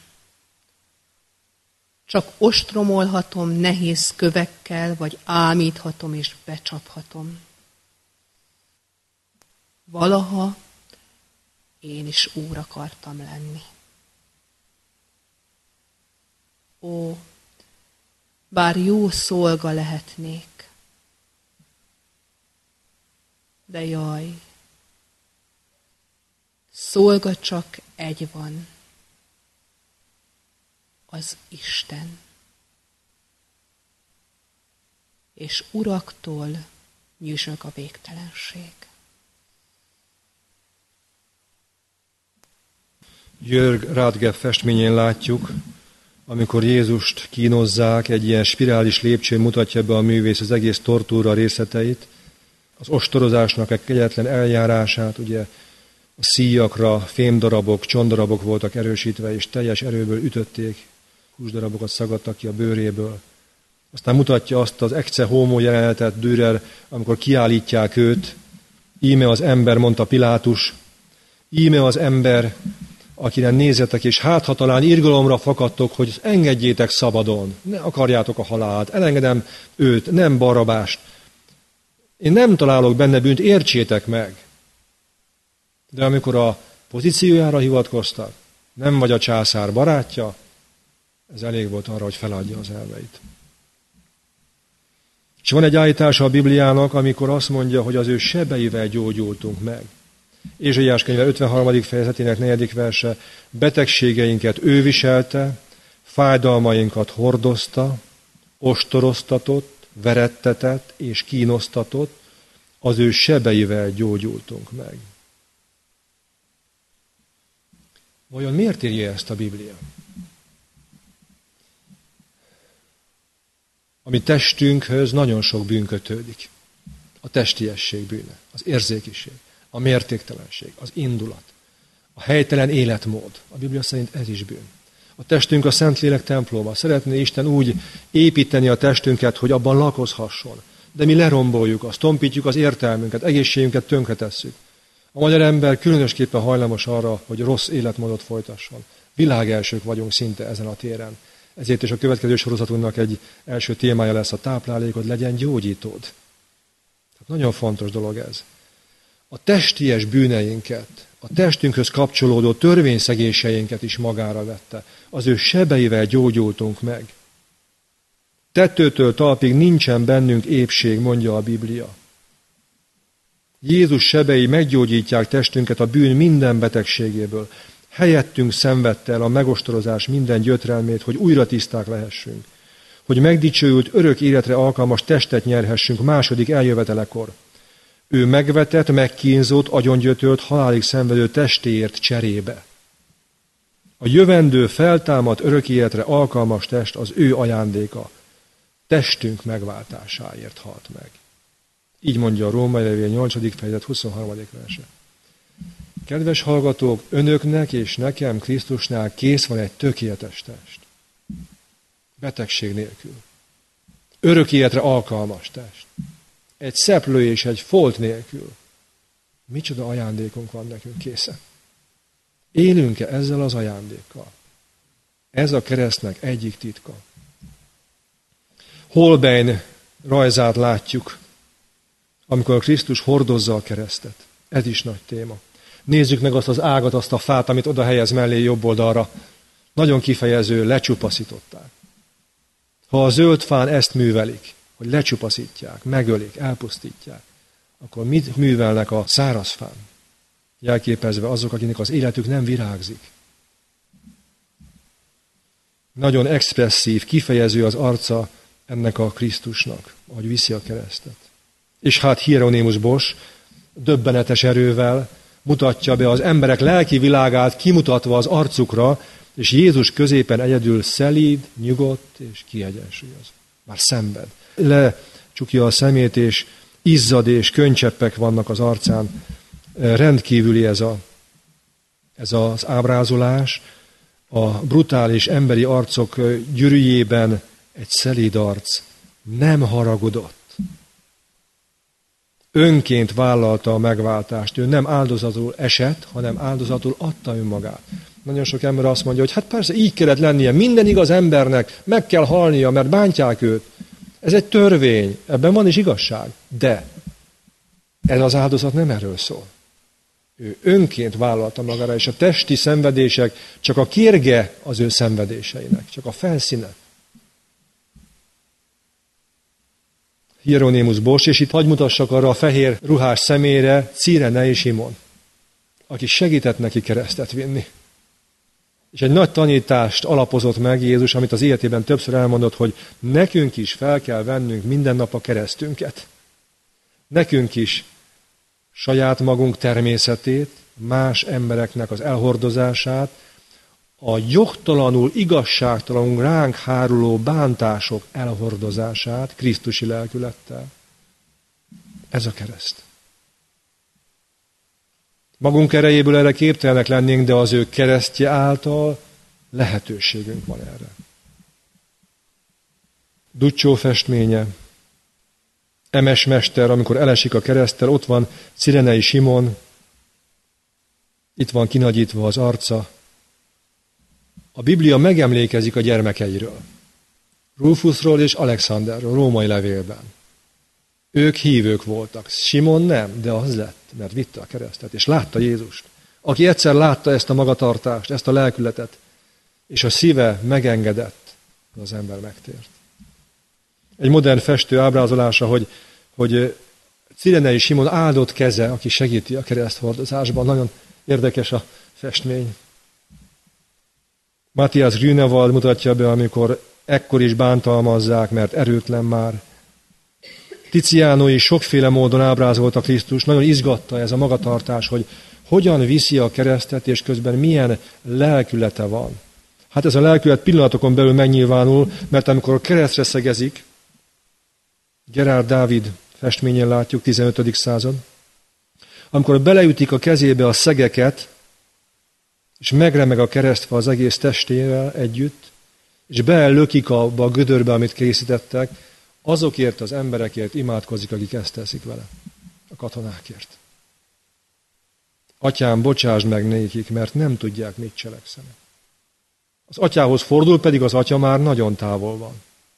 Csak ostromolhatom nehéz kövekkel, vagy ámíthatom és becsaphatom. Valaha én is úr akartam lenni. Ó, bár jó szolga lehetnék, de jaj, szolga csak egy van, az Isten. És uraktól nyüzsög a végtelenség. Jörg Radge festményén látjuk, amikor Jézust kínozzák, egy ilyen spirális lépcsőn mutatja be a művész az egész tortúra részleteit, az ostorozásnak egy kegyetlen eljárását, ugye a szíjakra fémdarabok, csondarabok voltak erősítve, és teljes erőből ütötték, húsdarabokat szaggattak ki a bőréből. Aztán mutatja azt az ecce homo jelenetet Dürer, amikor kiállítják őt, íme az ember, mondta Pilátus, íme az ember, akire nézzetek, és hát ha talán irgalomra fakadtok, hogy engedjétek szabadon, ne akarjátok a halált, elengedem őt, nem Barabást. Én nem találok benne bűnt, értsétek meg. De amikor a pozíciójára hivatkoztak, nem vagy a császár barátja, ez elég volt arra, hogy feladja az elveit. És van egy állítása a Bibliának, amikor azt mondja, hogy az ő sebeivel gyógyultunk meg. Ézsaiás könyve ötvenharmadik fejezetének negyedik verse, betegségeinket ő viselte, fájdalmainkat hordozta, ostoroztatott, verettetett és kínosztatott, az ő sebeivel gyógyultunk meg. Vajon miért írja ezt a Biblia? A mi testünkhöz nagyon sok bűn kötődik. A testiesség bűne, az érzékiség, a mértéktelenség, az indulat, a helytelen életmód. A Biblia szerint ez is bűn. A testünk a Szentlélek temploma. Szeretné Isten úgy építeni a testünket, hogy abban lakozhasson. De mi leromboljuk azt, tompítjuk az értelmünket, egészségünket tönkretesszük. A magyar ember különösképpen hajlamos arra, hogy rossz életmódot folytasson. Világelsők vagyunk szinte ezen a téren. Ezért is a következő sorozatunknak egy első témája lesz a táplálék, hogy legyen gyógyítód. Tehát nagyon fontos dolog ez. A testies bűneinket, a testünkhöz kapcsolódó törvényszegéseinket is magára vette. Az ő sebeivel gyógyultunk meg. Tettőtől talpig nincsen bennünk épség, mondja a Biblia. Jézus sebei meggyógyítják testünket a bűn minden betegségéből. Helyettünk szenvedte el a megostorozás minden gyötrelmét, hogy újra tiszták lehessünk. Hogy megdicsőült örök életre alkalmas testet nyerhessünk második eljövetelekor. Ő megvetett, megkínzott, agyongyötölt, halálig szenvedő testéért cserébe. A jövendő feltámadt örök életre alkalmas test az ő ajándéka. Testünk megváltásáért halt meg. Így mondja a Római levél nyolcadik fejezet huszonharmadik verse. Kedves hallgatók, önöknek és nekem Krisztusnál kész van egy tökéletes test. Betegség nélkül. Örök életre alkalmas test. Egy szeplő és egy folt nélkül. Micsoda ajándékunk van nekünk készen. Élünk-e ezzel az ajándékkal? Ez a keresztnek egyik titka. Holbein rajzát látjuk, amikor Krisztus hordozza a keresztet. Ez is nagy téma. Nézzük meg azt az ágat, azt a fát, amit oda helyez mellé jobb oldalra. Nagyon kifejező, lecsupaszították. Ha a zöld fán ezt művelik, hogy lecsupaszítják, megölik, elpusztítják, akkor mit művelnek a száraz fán? Jelképezve azok, akinek az életük nem virágzik. Nagyon expresszív, kifejező az arca ennek a Krisztusnak, ahogy viszi a keresztet. És hát Hieronymus Bosch döbbenetes erővel mutatja be az emberek lelki világát, kimutatva az arcukra, és Jézus középen egyedül szelíd, nyugodt és kiegyensúlyoz. Már szenved. Lecsukja a szemét, és izzad és könycseppek vannak az arcán. Rendkívüli ez, a, ez az ábrázolás. A brutális emberi arcok gyűrűjében egy szelíd arc nem haragudott. Önként vállalta a megváltást. Ő nem áldozatul esett, hanem áldozatul adta önmagát. Nagyon sok ember azt mondja, hogy hát persze így kellett lennie, minden igaz embernek meg kell halnia, mert bántják őt. Ez egy törvény, ebben van is igazság. De ez az áldozat nem erről szól. Ő önként vállalta magára, és a testi szenvedések csak a kérge az ő szenvedéseinek, csak a felszíne. Hieronymus Bosch, és itt hadd mutassak arra a fehér ruhás személyre, Cirene és Simon, aki segített neki keresztet vinni. És egy nagy tanítást alapozott meg Jézus, amit az életében többször elmondott, hogy nekünk is fel kell vennünk minden nap a keresztünket. Nekünk is saját magunk természetét, más embereknek az elhordozását, a jogtalanul, igazságtalanul ránk háruló bántások elhordozását krisztusi lelkülettel. Ez a kereszt. Magunk erejéből erre képtelenek lennénk, de az ő keresztje által lehetőségünk van erre. Duccio festménye, Emes mester, amikor elesik a kereszttel, ott van Cirenei Simon, itt van kinagyítva az arca. A Biblia megemlékezik a gyermekeiről. Rufusról és Alexanderről, római levélben. Ők hívők voltak. Simon nem, de az lett, mert vitte a keresztet, és látta Jézust. Aki egyszer látta ezt a magatartást, ezt a lelkületet, és a szíve megengedett, az ember megtért. Egy modern festő ábrázolása, hogy, hogy Cirenei Simon áldott keze, aki segíti a kereszthordozásban. Nagyon érdekes a festmény. Matthias Grünewald mutatja be, amikor ekkor is bántalmazzák, mert erőtlen már. Tiziano is sokféle módon ábrázolta Krisztus, nagyon izgatta ez a magatartás, hogy hogyan viszi a keresztet, és közben milyen lelkülete van. Hát ez a lelkület pillanatokon belül megnyilvánul, mert amikor a keresztre szegezik, Gerard Dávid festményén látjuk, tizenötödik század, amikor beleütik a kezébe a szegeket, és megremeg a keresztfa az egész testével együtt, és belökik abba a gödörbe, amit készítettek, azokért az emberekért imádkozik, akik ezt teszik vele. A katonákért. Atyám, bocsásd meg nékik, mert nem tudják, mit cselekszenek. Az atyához fordul, pedig az atya már nagyon távol van.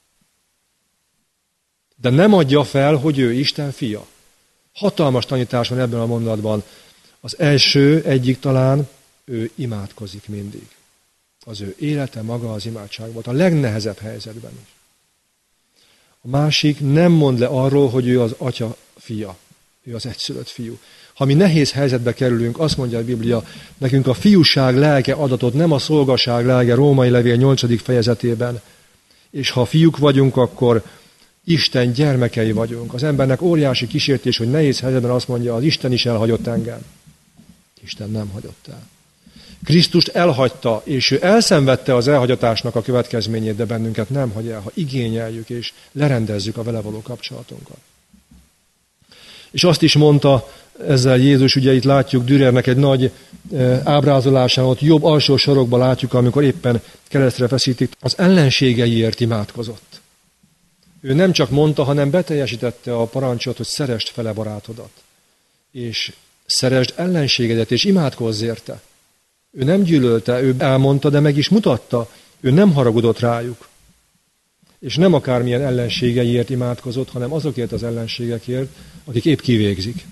De nem adja fel, hogy ő Isten fia. Hatalmas tanítás van ebben a mondatban. Az első, egyik talán, ő imádkozik mindig. Az ő élete maga az imádság volt, a legnehezebb helyzetben is. A másik nem mond le arról, hogy ő az atya fia. Ő az egyszülött fiú. Ha mi nehéz helyzetbe kerülünk, azt mondja a Biblia, nekünk a fiúság lelke adatot, nem a szolgaság lelke, római levél nyolcadik fejezetében. És ha fiúk vagyunk, akkor Isten gyermekei vagyunk. Az embernek óriási kísértés, hogy nehéz helyzetben azt mondja, az Isten is elhagyott engem. Isten nem hagyott el. Krisztust elhagyta, és ő elszenvedte az elhagyatásnak a következményét, de bennünket nem hagy el, ha igényeljük és lerendezzük a vele való kapcsolatunkat. És azt is mondta ezzel Jézus, ugye itt látjuk Dürernek egy nagy ábrázolásán, ott jobb alsó sorokban látjuk, amikor éppen keresztre feszítik, az ellenségeiért imádkozott. Ő nem csak mondta, hanem beteljesítette a parancsot, hogy szeresd fele barátodat. És szeresd ellenségedet, és imádkozz érte. Ő nem gyűlölte, ő elmondta, de meg is mutatta. Ő nem haragudott rájuk. És nem akármilyen ellenségeiért imádkozott, hanem azokért az ellenségekért, akik épp kivégzik.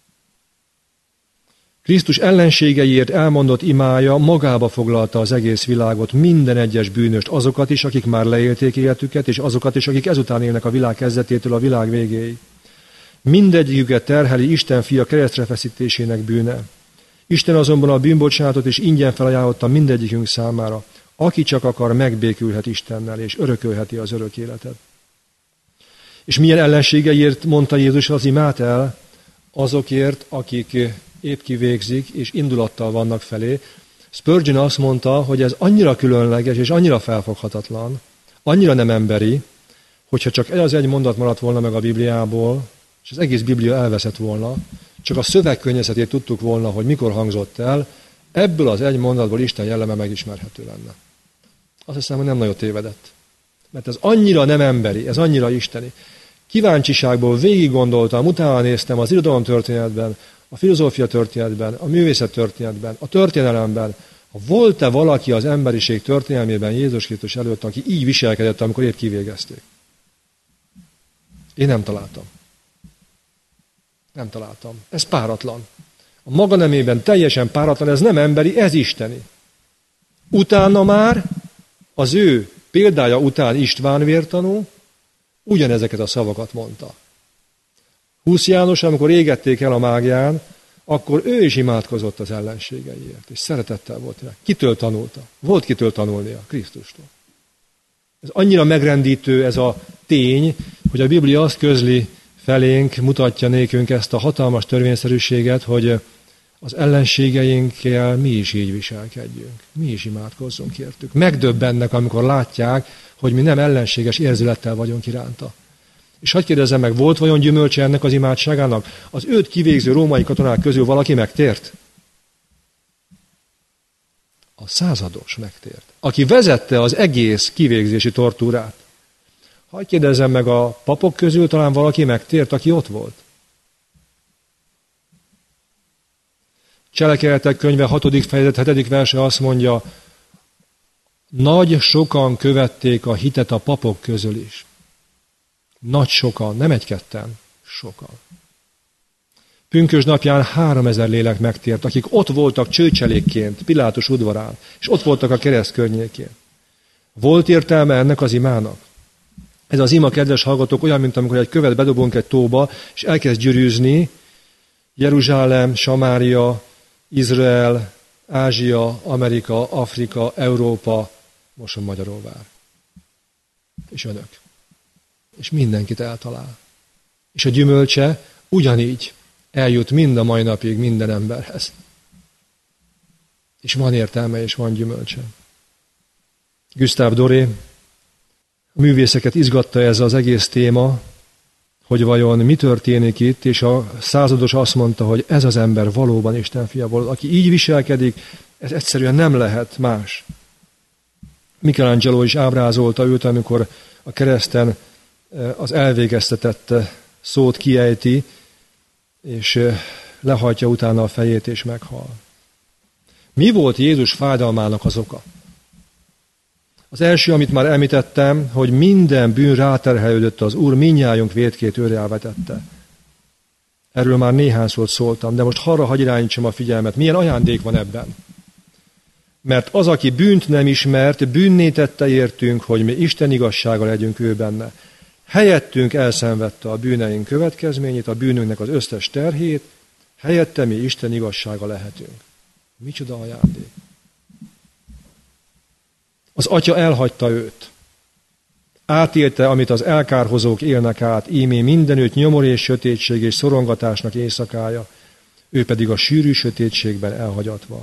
Krisztus ellenségeiért elmondott imája magába foglalta az egész világot, minden egyes bűnöst, azokat is, akik már leélték életüket, és azokat is, akik ezután élnek a világ kezdetétől a világ végéig. Mindegyiküket terheli Isten fia keresztre feszítésének bűne. Isten azonban a bűnbocsánatot is ingyen felajánlotta mindegyikünk számára. Aki csak akar, megbékülhet Istennel, és örökölheti az örök életet. És milyen ellenségeiért mondta Jézus az imát el? Azokért, akik épp kivégzik, és indulattal vannak felé. Spurgeon azt mondta, hogy ez annyira különleges, és annyira felfoghatatlan, annyira nem emberi, hogyha csak ez az egy mondat maradt volna meg a Bibliából, és az egész Biblia elveszett volna, csak a szövegkörnyezetét tudtuk volna, hogy mikor hangzott el, ebből az egy mondatból Isten jelleme megismerhető lenne. Azt hiszem, hogy nem nagyon tévedett. Mert ez annyira nem emberi, ez annyira isteni. Kíváncsiságból végig gondoltam, utána néztem az irodalomtörténetben, a filozófia történetben, a művészet történetben, a történelemben, ha volt-e valaki az emberiség történelmében Jézus Krisztus előtt, aki így viselkedett, amikor épp kivégezték? Én nem találtam. Nem találtam. Ez páratlan. A maga nemében teljesen páratlan, ez nem emberi, ez isteni. Utána már az ő példája után István vértanú ugyanezeket a szavakat mondta. Húsz János, amikor égették el a mágián, akkor ő is imádkozott az ellenségeiért, és szeretettel volt rá. Kitől tanulta? Volt kitől tanulnia? Krisztustól. Ez annyira megrendítő ez a tény, hogy a Biblia azt közli felénk, mutatja nékünk ezt a hatalmas törvényszerűséget, hogy az ellenségeinkkel mi is így viselkedjünk. Mi is imádkozzunk értük. Megdöbbennek, amikor látják, hogy mi nem ellenséges érzülettel vagyunk iránta. És hadd kérdezzem meg, volt vajon gyümölcse ennek az imádságának? Az őt kivégző római katonák közül valaki megtért? A százados megtért, aki vezette az egész kivégzési tortúrát. Hadd kérdezzem meg, a papok közül talán valaki megtért, aki ott volt? Cselekedetek könyve hatodik fejezet hetedik verse azt mondja, nagy sokan követték a hitet a papok közül is. Nagy sokan, nem egy-ketten, sokan. Pünkösd napján háromezer lélek megtért, akik ott voltak csőcselékként Pilátus udvarán, és ott voltak a kereszt környékén. Volt értelme ennek az imának? Ez az ima, kedves hallgatók, olyan, mint amikor egy követ bedobunk egy tóba, és elkezd gyűrűzni Jeruzsálem, Samária, Izrael, Ázsia, Amerika, Afrika, Európa, most a Magyaróvár. És önök. És mindenkit eltalál. És a gyümölcse ugyanígy eljut mind a mai napig minden emberhez. És van értelme, és van gyümölcse. Gustave Doré, a művészeket izgatta ez az egész téma, hogy vajon mi történik itt, és a százados azt mondta, hogy ez az ember valóban Isten fia volt. Aki így viselkedik, ez egyszerűen nem lehet más. Michelangelo is ábrázolta őt, amikor a kereszten az elvégeztetett szót kiejti, és lehajtja utána a fejét, és meghal. Mi volt Jézus fájdalmának az oka? Az első, amit már említettem, hogy minden bűn ráterhelődött az Úr, mindnyájunk vétkét őre elvetette. Erről már néhányszor szóltam, de most arra hadd irányítsam a figyelmet. Milyen ajándék van ebben? Mert az, aki bűnt nem ismert, bűnné tette értünk, hogy mi Isten igazsága legyünk ő benne. Helyettünk elszenvedte a bűneink következményét, a bűnünknek az összes terhét, helyette mi Isten igazsága lehetünk. Micsoda ajándék! Az Atya elhagyta őt. Átélte, amit az elkárhozók élnek át, ímé mindenütt nyomor és sötétség és szorongatásnak éjszakája, ő pedig a sűrű sötétségben elhagyatva.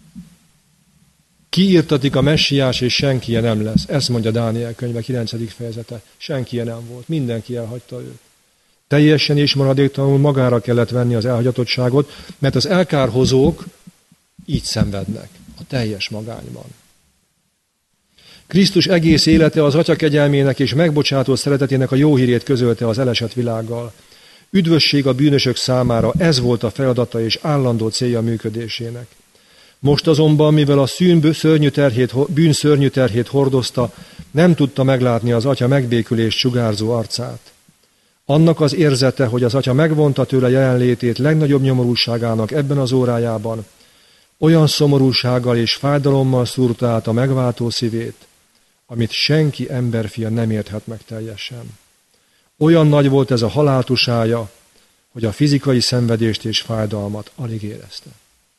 Kiírtatik a messiás, és senkije nem lesz. Ezt mondja Dániel könyve kilencedik fejezete. Senkije nem volt. Mindenki elhagyta őt. Teljesen és maradéktalanul magára kellett venni az elhagyatottságot, mert az elkárhozók így szenvednek, a teljes magányban. Krisztus egész élete az Atya kegyelmének és megbocsátó szeretetének a jó hírét közölte az elesett világgal. Üdvösség a bűnösök számára, ez volt a feladata és állandó célja működésének. Most azonban, mivel a szűn szörnyű terhét, bűn szörnyű terhét hordozta, nem tudta meglátni az Atya megbékülést sugárzó arcát. Annak az érzete, hogy az Atya megvonta tőle jelenlétét legnagyobb nyomorúságának ebben az órájában, olyan szomorúsággal és fájdalommal szúrta át a megváltó szívét, amit senki emberfia nem érthet meg teljesen. Olyan nagy volt ez a haláltusája, hogy a fizikai szenvedést és fájdalmat alig érezte.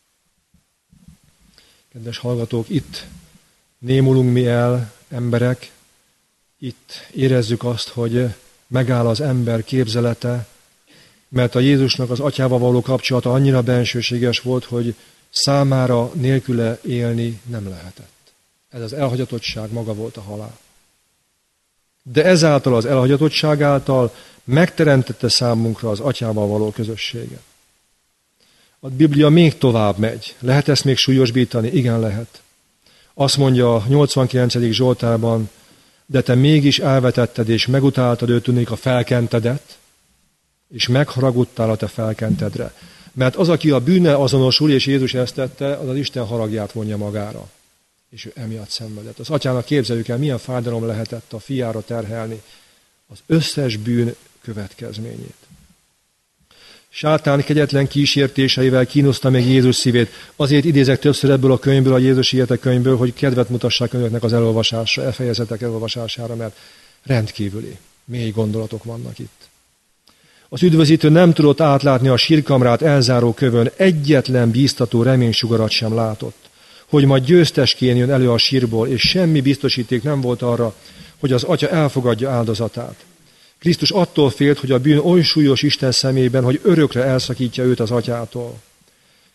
Kedves hallgatók, itt némulunk mi el, emberek, itt érezzük azt, hogy megáll az ember képzelete, mert a Jézusnak az Atyával való kapcsolata annyira bensőséges volt, hogy számára nélküle élni nem lehetett. Ez az elhagyatottság maga volt a halál. De ezáltal az elhagyatottság által megteremtette számunkra az Atyával való közösséget. A Biblia még tovább megy. Lehet ezt még súlyosbítani? Igen, lehet. Azt mondja a nyolcvankilencedik Zsoltárban, de te mégis elvetetted és megutáltad őt, tudnék a felkentedet, és megharagudtál a te felkentedre. Mert az, aki a bűnnel azonosul, és Jézus ezt tette, az az Isten haragját vonja magára. És ő emiatt szenvedett. Az Atyának képzeljük el, milyen fájdalom lehetett a fiára terhelni az összes bűn következményét. Sátán kegyetlen kísértéseivel kínoszta meg Jézus szívét. Azért idézek többször ebből a könyvből, a Jézus életek könyvből, hogy kedvet mutassak önöknek az elolvasásra, e fejezetek elolvasására, mert rendkívüli, mély gondolatok vannak itt. Az üdvözítő nem tudott átlátni a sírkamrát elzáró kövön, egyetlen bíztató reménysugarat sem látott, hogy majd győztesként jön elő a sírból, és semmi biztosíték nem volt arra, hogy az Atya elfogadja áldozatát. Krisztus attól félt, hogy a bűn oly súlyos Isten szemében, hogy örökre elszakítja őt az Atyától.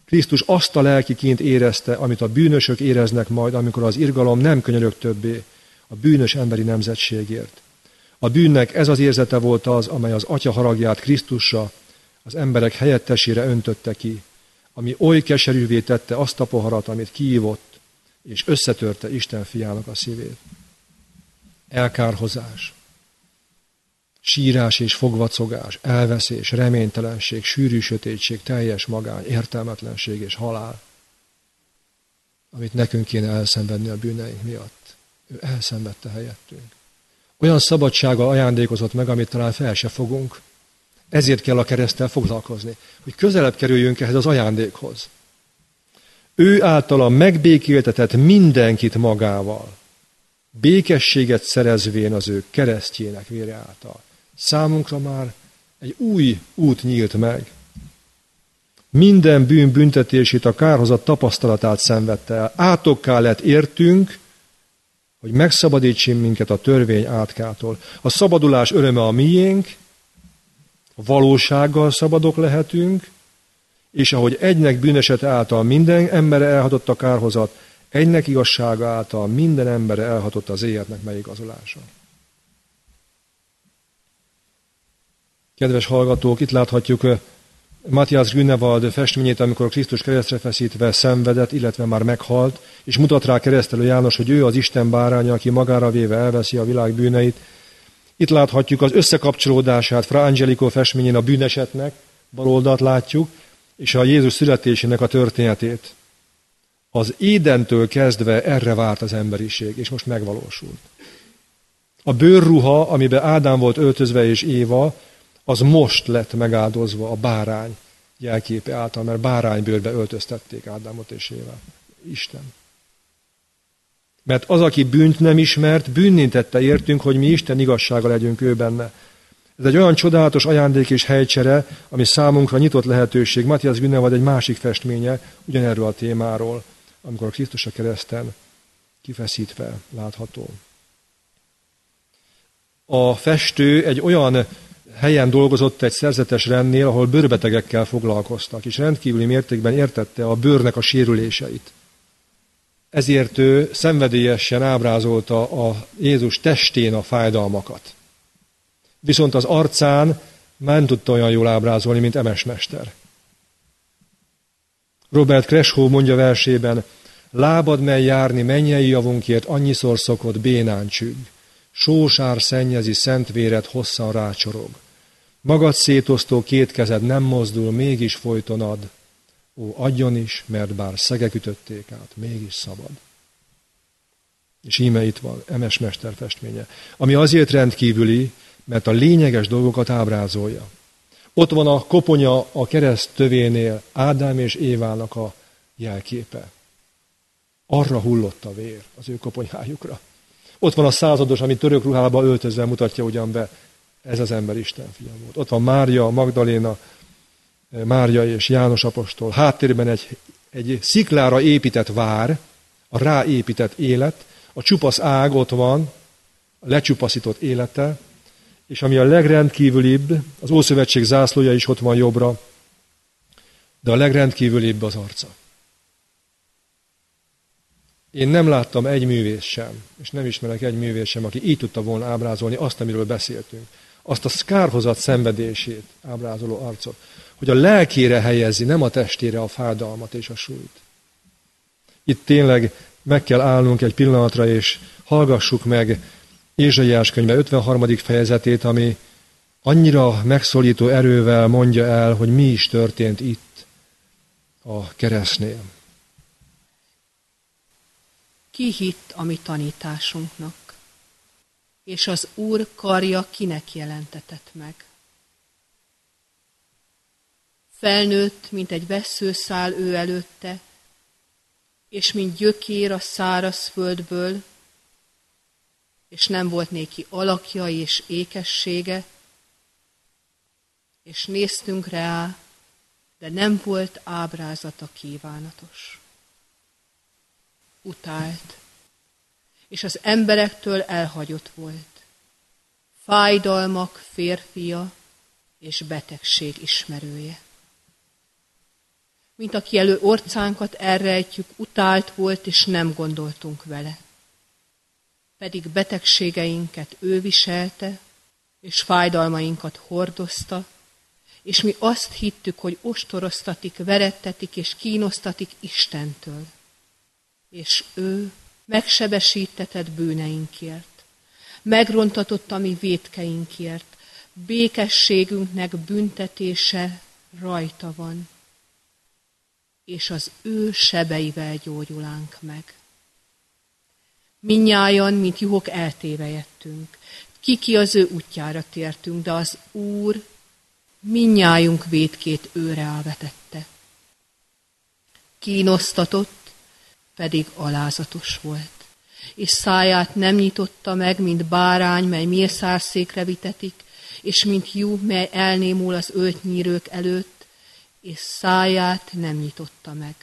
Krisztus azt a lelkiként érezte, amit a bűnösök éreznek majd, amikor az irgalom nem könyörög többé a bűnös emberi nemzetségért. A bűnnek ez az érzete volt az, amely az Atya haragját Krisztusra, az emberek helyettesére öntötte ki, ami oly keserűvé tette azt a poharat, amit kiívott, és összetörte Isten fiának a szívét. Elkárhozás, sírás és fogvacogás, elveszés, reménytelenség, sűrű sötétség, teljes magány, értelmetlenség és halál, amit nekünk kéne elszenvedni a bűneink miatt. Ő elszenvedte helyettünk. Olyan szabadsággal ajándékozott meg, amit talán fel se fogunk. Ezért kell a kereszttel foglalkozni, hogy közelebb kerüljünk ehhez az ajándékhoz. Ő általa megbékéltetett mindenkit magával, békességet szerezvén az ő keresztjének vére által. Számunkra már egy új út nyílt meg. Minden bűn büntetését, a kárhozat tapasztalatát szenvedte el. Átokká lett értünk, hogy megszabadítson minket a törvény átkától. A szabadulás öröme a miénk, a valósággal szabadok lehetünk, és ahogy egynek bűneset által minden emberre elhatott a kárhozat, egynek igazsága által minden emberre elhatott az életnek megigazolása. Kedves hallgatók, itt láthatjuk Matthias Grünewald festményét, amikor Krisztus keresztre feszítve szenvedett, illetve már meghalt, és mutat rá Keresztelő János, hogy ő az Isten báránya, aki magára véve elveszi a világ bűneit. Itt láthatjuk az összekapcsolódását Fra Angelico festményén a bűnesetnek, bal oldalt látjuk, és a Jézus születésének a történetét. Az Édentől kezdve erre várt az emberiség, és most megvalósult. A bőrruha, amiben Ádám volt öltözve és Éva, az most lett megáldozva a bárány jelképe által, mert báránybőrbe öltöztették Ádámot és Évát. Isten. Mert az, aki bűnt nem ismert, bűnné tette értünk, hogy mi Isten igazsága legyünk ő benne. Ez egy olyan csodálatos ajándék és helycsere, ami számunkra nyitott lehetőség. Matthias Grünewald egy másik festménye ugyanerről a témáról, amikor Krisztus a kereszten kifeszítve látható. A festő egy olyan helyen dolgozott egy szerzetes rendnél, ahol bőrbetegekkel foglalkoztak, és rendkívüli mértékben értette a bőrnek a sérüléseit. Ezért ő szenvedélyesen ábrázolta a Jézus testén a fájdalmakat. Viszont az arcán nem tudta olyan jól ábrázolni, mint emesmester. Robert Creshaw mondja versében, lábad mely járni mennyei javunkért annyiszor szokott bénán csügg. Sósár szennyezi szent véred, hosszan rácsorog. Magad szétosztó két kezed nem mozdul, mégis folyton ad. Ó, adjon is, mert bár szegek ütötték át, mégis szabad. És íme itt van, emesmester festménye, ami azért rendkívüli, mert a lényeges dolgokat ábrázolja. Ott van a koponya a kereszt tövénél, Ádám és Évának a jelképe. Arra hullott a vér az ő koponyájukra. Ott van a százados, ami török ruhába öltözve mutatja ugyan be, ez az ember Isten fia volt. Ott van Mária, Magdaléna, Mária és János apostol. Háttérben egy, egy sziklára épített vár, a ráépített élet, a csupasz ág ott van, a lecsupaszított élete, és ami a legrendkívülibb, az Ószövetség zászlója is ott van jobbra, de a legrendkívülibb az arca. Én nem láttam egy művész sem, és nem ismerek egy művész sem, aki így tudta volna ábrázolni azt, amiről beszéltünk. Azt a kárhozat szenvedését ábrázoló arcot, hogy a lelkére helyezi, nem a testére a fájdalmat és a súlyt. Itt tényleg meg kell állnunk egy pillanatra, és hallgassuk meg Ézsaiás könyve ötvenharmadik fejezetét, ami annyira megszólító erővel mondja el, hogy mi is történt itt a keresztnél. Ki hitt a mi tanításunknak, és az Úr karja kinek jelentetett meg? Felnőtt, mint egy vesszőszál ő előtte, és mint gyökér a száraz földből, és nem volt néki alakja és ékessége, és néztünk rá, de nem volt ábrázata kívánatos. Utált, és az emberektől elhagyott volt. Fájdalmak férfia és betegség ismerője. mint aki elő orcánkat elrejtjük, utált volt, és nem gondoltunk vele. Pedig betegségeinket ő viselte, és fájdalmainkat hordozta, és mi azt hittük, hogy ostoroztatik, verettetik és kínosztatik Istentől. És ő megsebesítetett bűneinkért, megrontatott a mi vétkeinkért, békességünknek büntetése rajta van, és az ő sebeivel gyógyulánk meg. Mindnyájan, mint juhok eltévejedtünk, ki-ki az ő útjára tértünk, de az Úr mindnyájunk vétkét őre elvetette. Kínosztatott, pedig alázatos volt, és száját nem nyitotta meg, mint bárány, mely mészárszékre vitetik, és mint juh, mely elnémul az öltnyírők előtt, és száját nem nyitotta meg.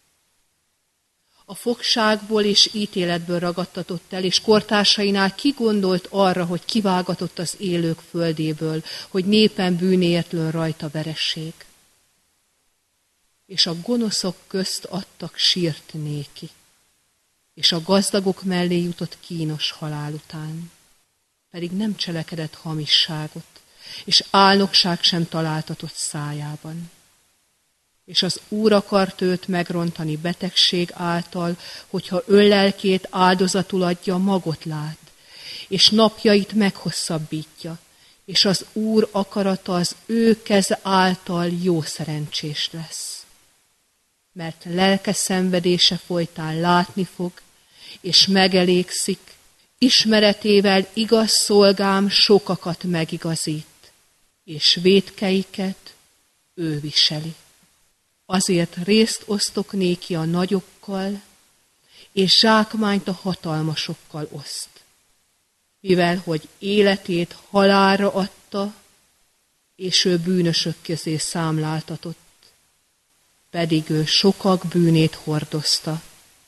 A fogságból és ítéletből ragadtatott el, és kortársainál kigondolt arra, hogy kivágatott az élők földéből, hogy népen bűnéért lőn rajta veresség. És a gonoszok közt adtak sírt néki, és a gazdagok mellé jutott kínos halál után. Pedig nem cselekedett hamisságot, és álnokság sem találtatott szájában. És az Úr akart őt megrontani betegség által, hogyha önlelkét áldozatul adja, magot lát, és napjait meghosszabbítja, és az Úr akarata az ő keze által jó szerencsés lesz. Mert lelke szenvedése folytán látni fog, és megelégszik, ismeretével igaz szolgám sokakat megigazít, és vétkeiket ő viseli. Azért részt osztok néki a nagyokkal, és zsákmányt a hatalmasokkal oszt, mivel hogy életét halálra adta, és ő bűnösök közé számláltatott, pedig ő sokak bűnét hordozta,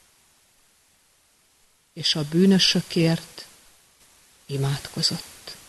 és a bűnösökért imádkozott.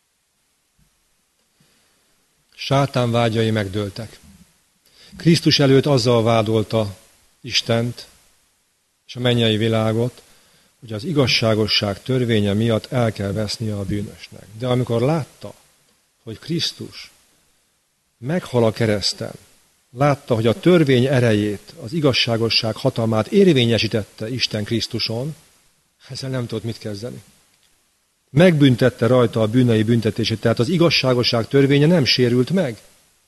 Sátán vágyai megdőltek. Krisztus előtt azzal vádolta Istent és a mennyei világot, hogy az igazságosság törvénye miatt el kell vesznie a bűnösnek. De amikor látta, hogy Krisztus meghal a kereszten, látta, hogy a törvény erejét, az igazságosság hatalmát érvényesítette Isten Krisztuson, ezzel nem tudott mit kezdeni. Megbüntette rajta a bűnei büntetését, tehát az igazságosság törvénye nem sérült meg.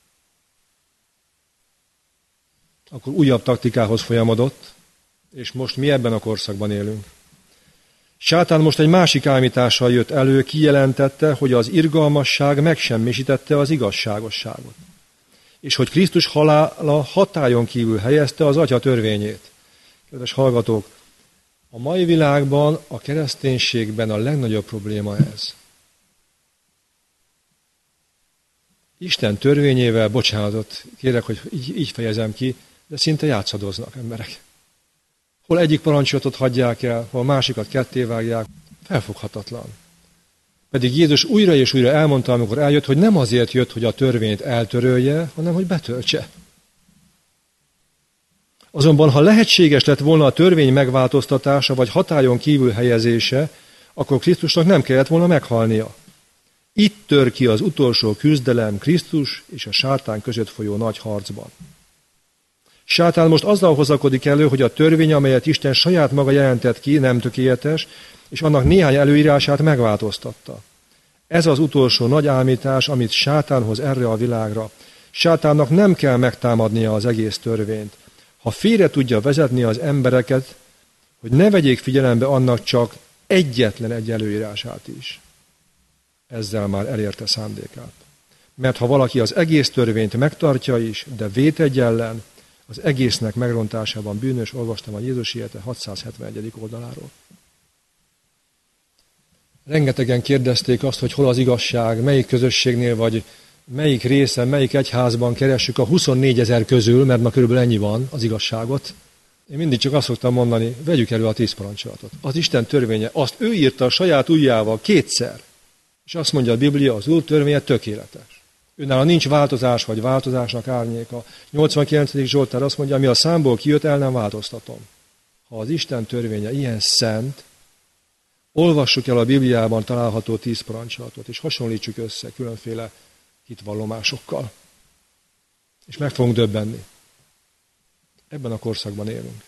Akkor újabb taktikához folyamodott, és most mi ebben a korszakban élünk. Sátán most egy másik ámítással jött elő, kijelentette, hogy az irgalmasság megsemmisítette az igazságosságot, és hogy Krisztus halála hatályon kívül helyezte az Atya törvényét. Kedves hallgatók, a mai világban, a kereszténységben a legnagyobb probléma ez. Isten törvényével, bocsánatot kérek, hogy így, így fejezem ki, de szinte játszadoznak emberek. Hol egyik parancsolatot hagyják el, hol másikat kettévágják, felfoghatatlan. Pedig Jézus újra és újra elmondta, amikor eljött, hogy nem azért jött, hogy a törvényt eltörölje, hanem hogy betöltse. Azonban, ha lehetséges lett volna a törvény megváltoztatása, vagy hatályon kívül helyezése, akkor Krisztusnak nem kellett volna meghalnia. Itt tör ki az utolsó küzdelem Krisztus és a sátán között folyó nagy harcban. Sátán most azzal hozakodik elő, hogy a törvény, amelyet Isten saját maga jelentett ki, nem tökéletes, és annak néhány előírását megváltoztatta. Ez az utolsó nagy ámítás, amit sátán hoz erre a világra. Sátánnak nem kell megtámadnia az egész törvényt. Ha félre tudja vezetni az embereket, hogy ne vegyék figyelembe annak csak egyetlen egy előírását is. Ezzel már elérte szándékát. Mert ha valaki az egész törvényt megtartja is, de vét egy ellen, az egésznek megrontásában bűnös, olvastam a Jézus élete hatszázhetvenegyedik oldaláról. Rengetegen kérdezték azt, hogy hol az igazság, melyik közösségnél, vagy melyik részen, melyik egyházban keressük a huszonnégyezer közül, mert ma körülbelül ennyi van az igazságot. Én mindig csak azt szoktam mondani, vegyük elő a tíz parancsolatot. Az Isten törvénye, azt ő írta a saját ujjával kétszer. És azt mondja a Biblia, az Úr törvénye tökéletes. Őnála nincs változás, vagy változásnak árnyéka. nyolcvankilencedik Zsoltár azt mondja, ami a számból kijött, el nem változtatom. Ha az Isten törvénye ilyen szent, olvassuk el a Bibliában található tíz parancsolatot, és hasonlítsuk össze különféle hitvallomásokkal. És meg fogunk döbbenni. Ebben a korszakban élünk.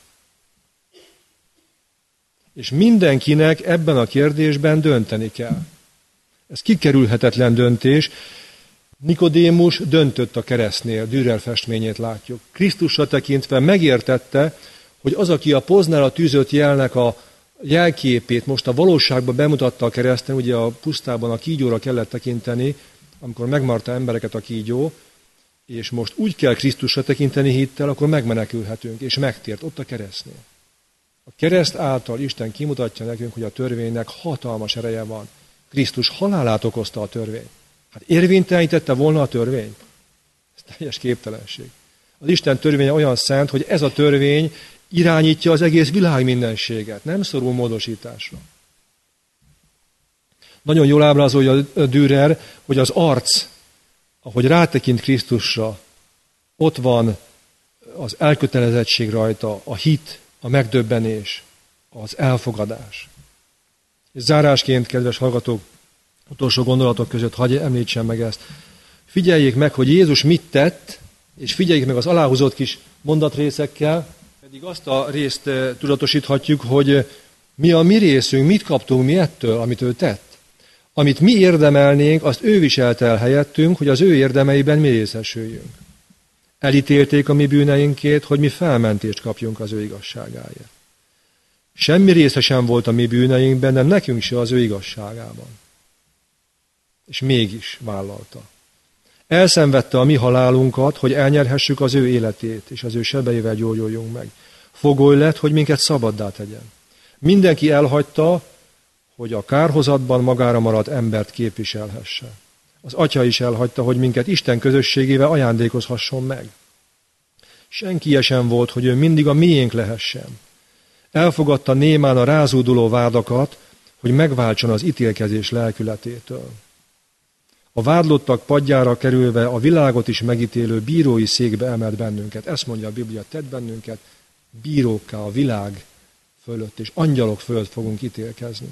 És mindenkinek ebben a kérdésben dönteni kell. Ez kikerülhetetlen döntés. Nikodémus döntött a keresztnél, Dürer festményét látjuk. Krisztusra tekintve megértette, hogy az, aki a poznára tűzött jelnek a jelképét most a valóságban bemutatta a kereszten, ugye a pusztában a kígyóra kellett tekinteni, amikor megmarta embereket a kígyó, és most úgy kell Krisztusra tekinteni hittel, akkor megmenekülhetünk, és megtért ott a keresztnél. A kereszt által Isten kimutatja nekünk, hogy a törvénynek hatalmas ereje van. Krisztus halálát okozta a törvény. Hát érvénytelenítette volna a törvényt? Ez teljes képtelenség. Az Isten törvénye olyan szent, hogy ez a törvény irányítja az egész világ mindenséget, nem szorul módosításra. Nagyon jól ábrázolja a Dürer, hogy az arc, ahogy rátekint Krisztusra, ott van az elkötelezettség rajta, a hit, a megdöbbenés, az elfogadás. És zárásként, kedves hallgatók, utolsó gondolatok között hagyj említsem meg ezt. Figyeljék meg, hogy Jézus mit tett, és figyeljék meg az aláhúzott kis mondatrészekkel, pedig azt a részt tudatosíthatjuk, hogy mi a mi részünk, mit kaptunk mi ettől, amit ő tett. Amit mi érdemelnénk, azt ő viselte el helyettünk, hogy az ő érdemeiben mi részesüljünk. Elítélték a mi bűneinkét, hogy mi felmentést kapjunk az ő igazságáért. Semmi része sem volt a mi bűneinkben, de nekünk se az ő igazságában. És mégis vállalta. Elszenvedte a mi halálunkat, hogy elnyerhessük az ő életét, és az ő sebeivel gyógyuljunk meg. Fogoly lett, hogy minket szabaddá tegyen. Mindenki elhagyta, hogy a kárhozatban magára maradt embert képviselhesse. Az Atya is elhagyta, hogy minket Isten közösségével ajándékozhasson meg. Senki sem volt, hogy ő mindig a miénk lehessen. Elfogadta némán a rázúduló vádakat, hogy megváltson az ítélkezés lelkületétől. A vádlottak padjára kerülve a világot is megítélő bírói székbe emelt bennünket. Ezt mondja a Biblia, tett bennünket bírókká a világ fölött, és angyalok fölött fogunk ítélkezni.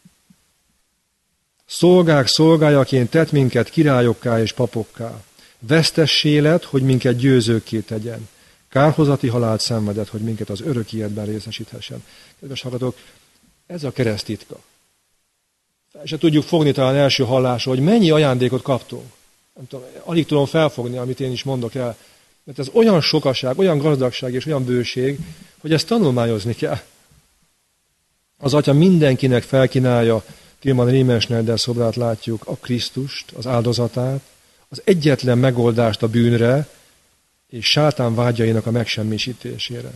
Szolgák szolgájaként tett minket királyokká és papokká. Vesztessé lett, hogy minket győzőkké tegyen. Kárhozati halált szenvedett, hogy minket az örök életben részesíthessen. Kedves hallgatók, ez a kereszt titka. Fel se tudjuk fogni talán első hallásra, hogy mennyi ajándékot kaptunk. Nem tudom, alig tudom felfogni, amit én is mondok el. Mert ez olyan sokaság, olyan gazdagság és olyan bőség, hogy ezt tanulmányozni kell. Az Atya mindenkinek felkínálja, Tilman Riemenschneider szobrát látjuk, a Krisztust, az áldozatát, az egyetlen megoldást a bűnre, és sátán vágyainak a megsemmisítésére.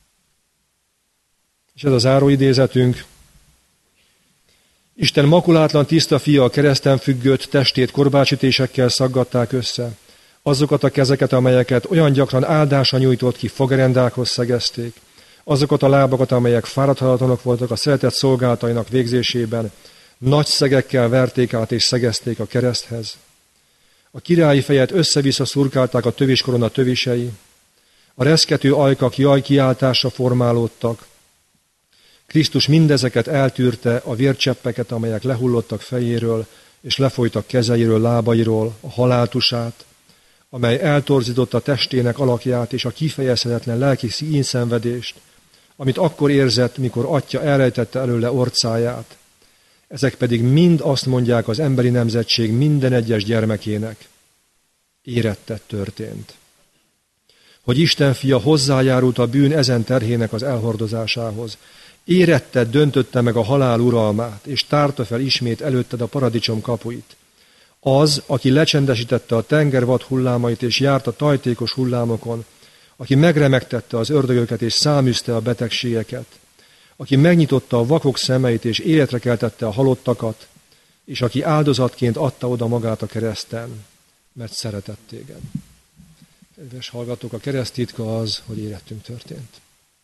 És ez a záróidézetünk. Isten makulátlan tiszta fia a kereszten függött testét korbácsütésekkel szaggatták össze. Azokat a kezeket, amelyeket olyan gyakran áldásra nyújtott ki, fogerendákhoz szegezték. Azokat a lábakat, amelyek fáradhatatlanok voltak a szeretett szolgálatainak végzésében, nagy szegekkel verték át és szegezték a kereszthez. A királyi fejet össze-vissza szurkálták a töviskorona tövisei, a reszkető ajkak jaj kiáltásra formálódtak. Krisztus mindezeket eltűrte, a vércseppeket, amelyek lehullottak fejéről, és lefolytak kezeiről, lábairól, a haláltusát, amely eltorzította testének alakját és a kifejezhetetlen lelki ínszenvedést, amit akkor érzett, mikor Atya elrejtette előle orcáját. Ezek pedig mind azt mondják az emberi nemzetség minden egyes gyermekének. Érettet történt. Hogy Isten fia hozzájárult a bűn ezen terhének az elhordozásához. Érettet döntötte meg a halál uralmát, és tárta fel ismét előtted a paradicsom kapuit. Az, aki lecsendesítette a tenger vad hullámait, és járt a tajtékos hullámokon, aki megremegtette az ördögöket, és száműzte a betegségeket, aki megnyitotta a vakok szemeit, és életre keltette a halottakat, és aki áldozatként adta oda magát a kereszten, mert szeretett téged. Kedves hallgatók, a kereszt titka az, hogy érettünk történt.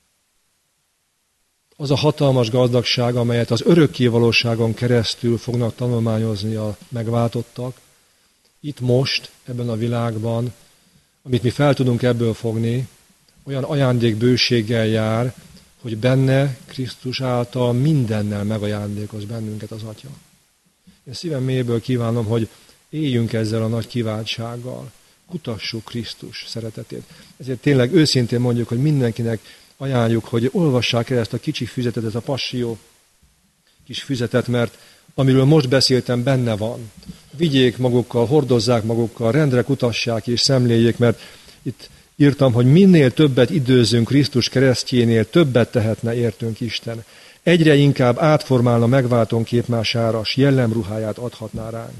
Az a hatalmas gazdagság, amelyet az örökké valóságon keresztül fognak tanulmányozni a megváltottak, itt most, ebben a világban, amit mi fel tudunk ebből fogni, olyan ajándékbőséggel jár, hogy benne Krisztus által mindennel megajándékoz bennünket az Atya. Én szívem mélyből kívánom, hogy éljünk ezzel a nagy kiváltsággal, kutassuk Krisztus szeretetét. Ezért tényleg őszintén mondjuk, hogy mindenkinek ajánljuk, hogy olvassák el ezt a kicsi füzetet, ez a Passió kis füzetet, mert amiről most beszéltem, benne van. Vigyék magukkal, hordozzák magukkal, rendre kutassák és szemléljék, mert itt írtam, hogy minél többet időzünk Krisztus keresztjénél, többet tehetne értünk Isten. Egyre inkább átformálna megváltón képmására, s jellemruháját adhatná ránk.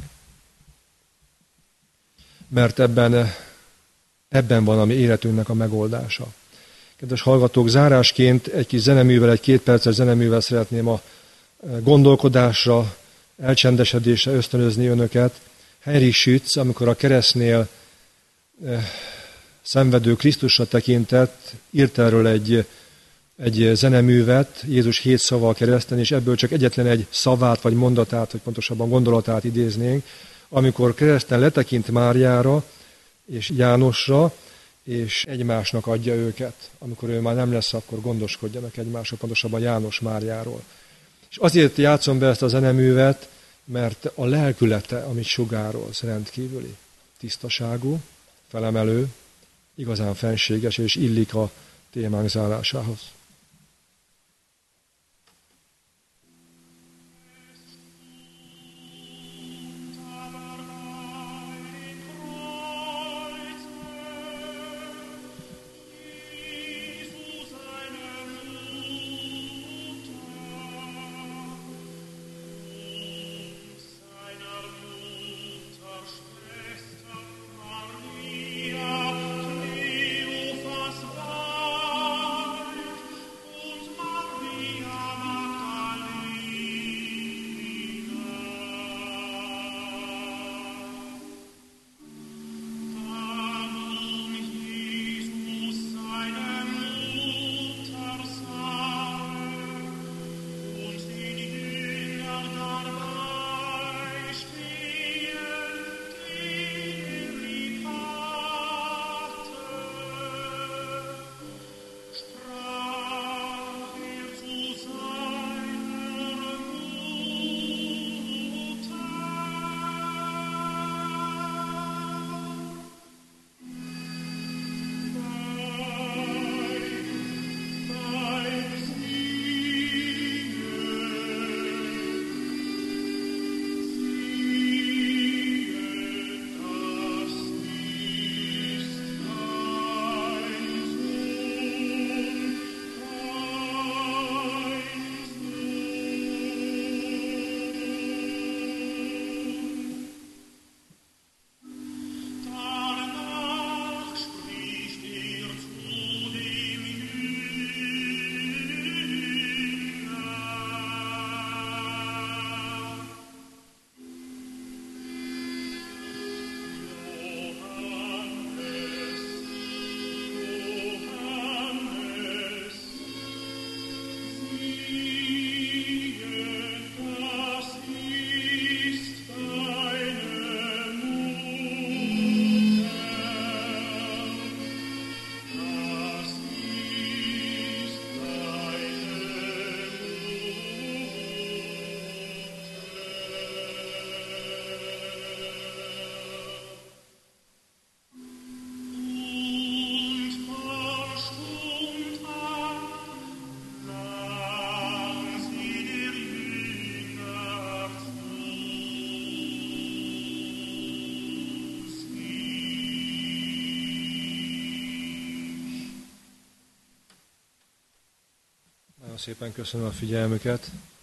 Mert ebben, ebben van a mi életünknek a megoldása. Kedves hallgatók, zárásként egy kis zeneművel, egy két perces zeneművel szeretném a gondolkodásra, elcsendesedésre ösztönözni önöket. Heinrich Schütz, amikor a keresztnél szenvedő Krisztusra tekintett, írt erről egy, egy zeneművet, Jézus hét szava a kereszten, és ebből csak egyetlen egy szavát, vagy mondatát, vagy pontosabban gondolatát idéznénk, amikor kereszten letekint Máriára és Jánosra, és egymásnak adja őket. Amikor ő már nem lesz, akkor gondoskodjanak egymásról, pontosabban János Máriáról. És azért játszom be ezt a zeneművet, mert a lelkülete, amit sugároz, rendkívüli, tisztaságú, felemelő, igazán fenséges, és illik a témánk zárásához. Szépen köszönöm a figyelmüket.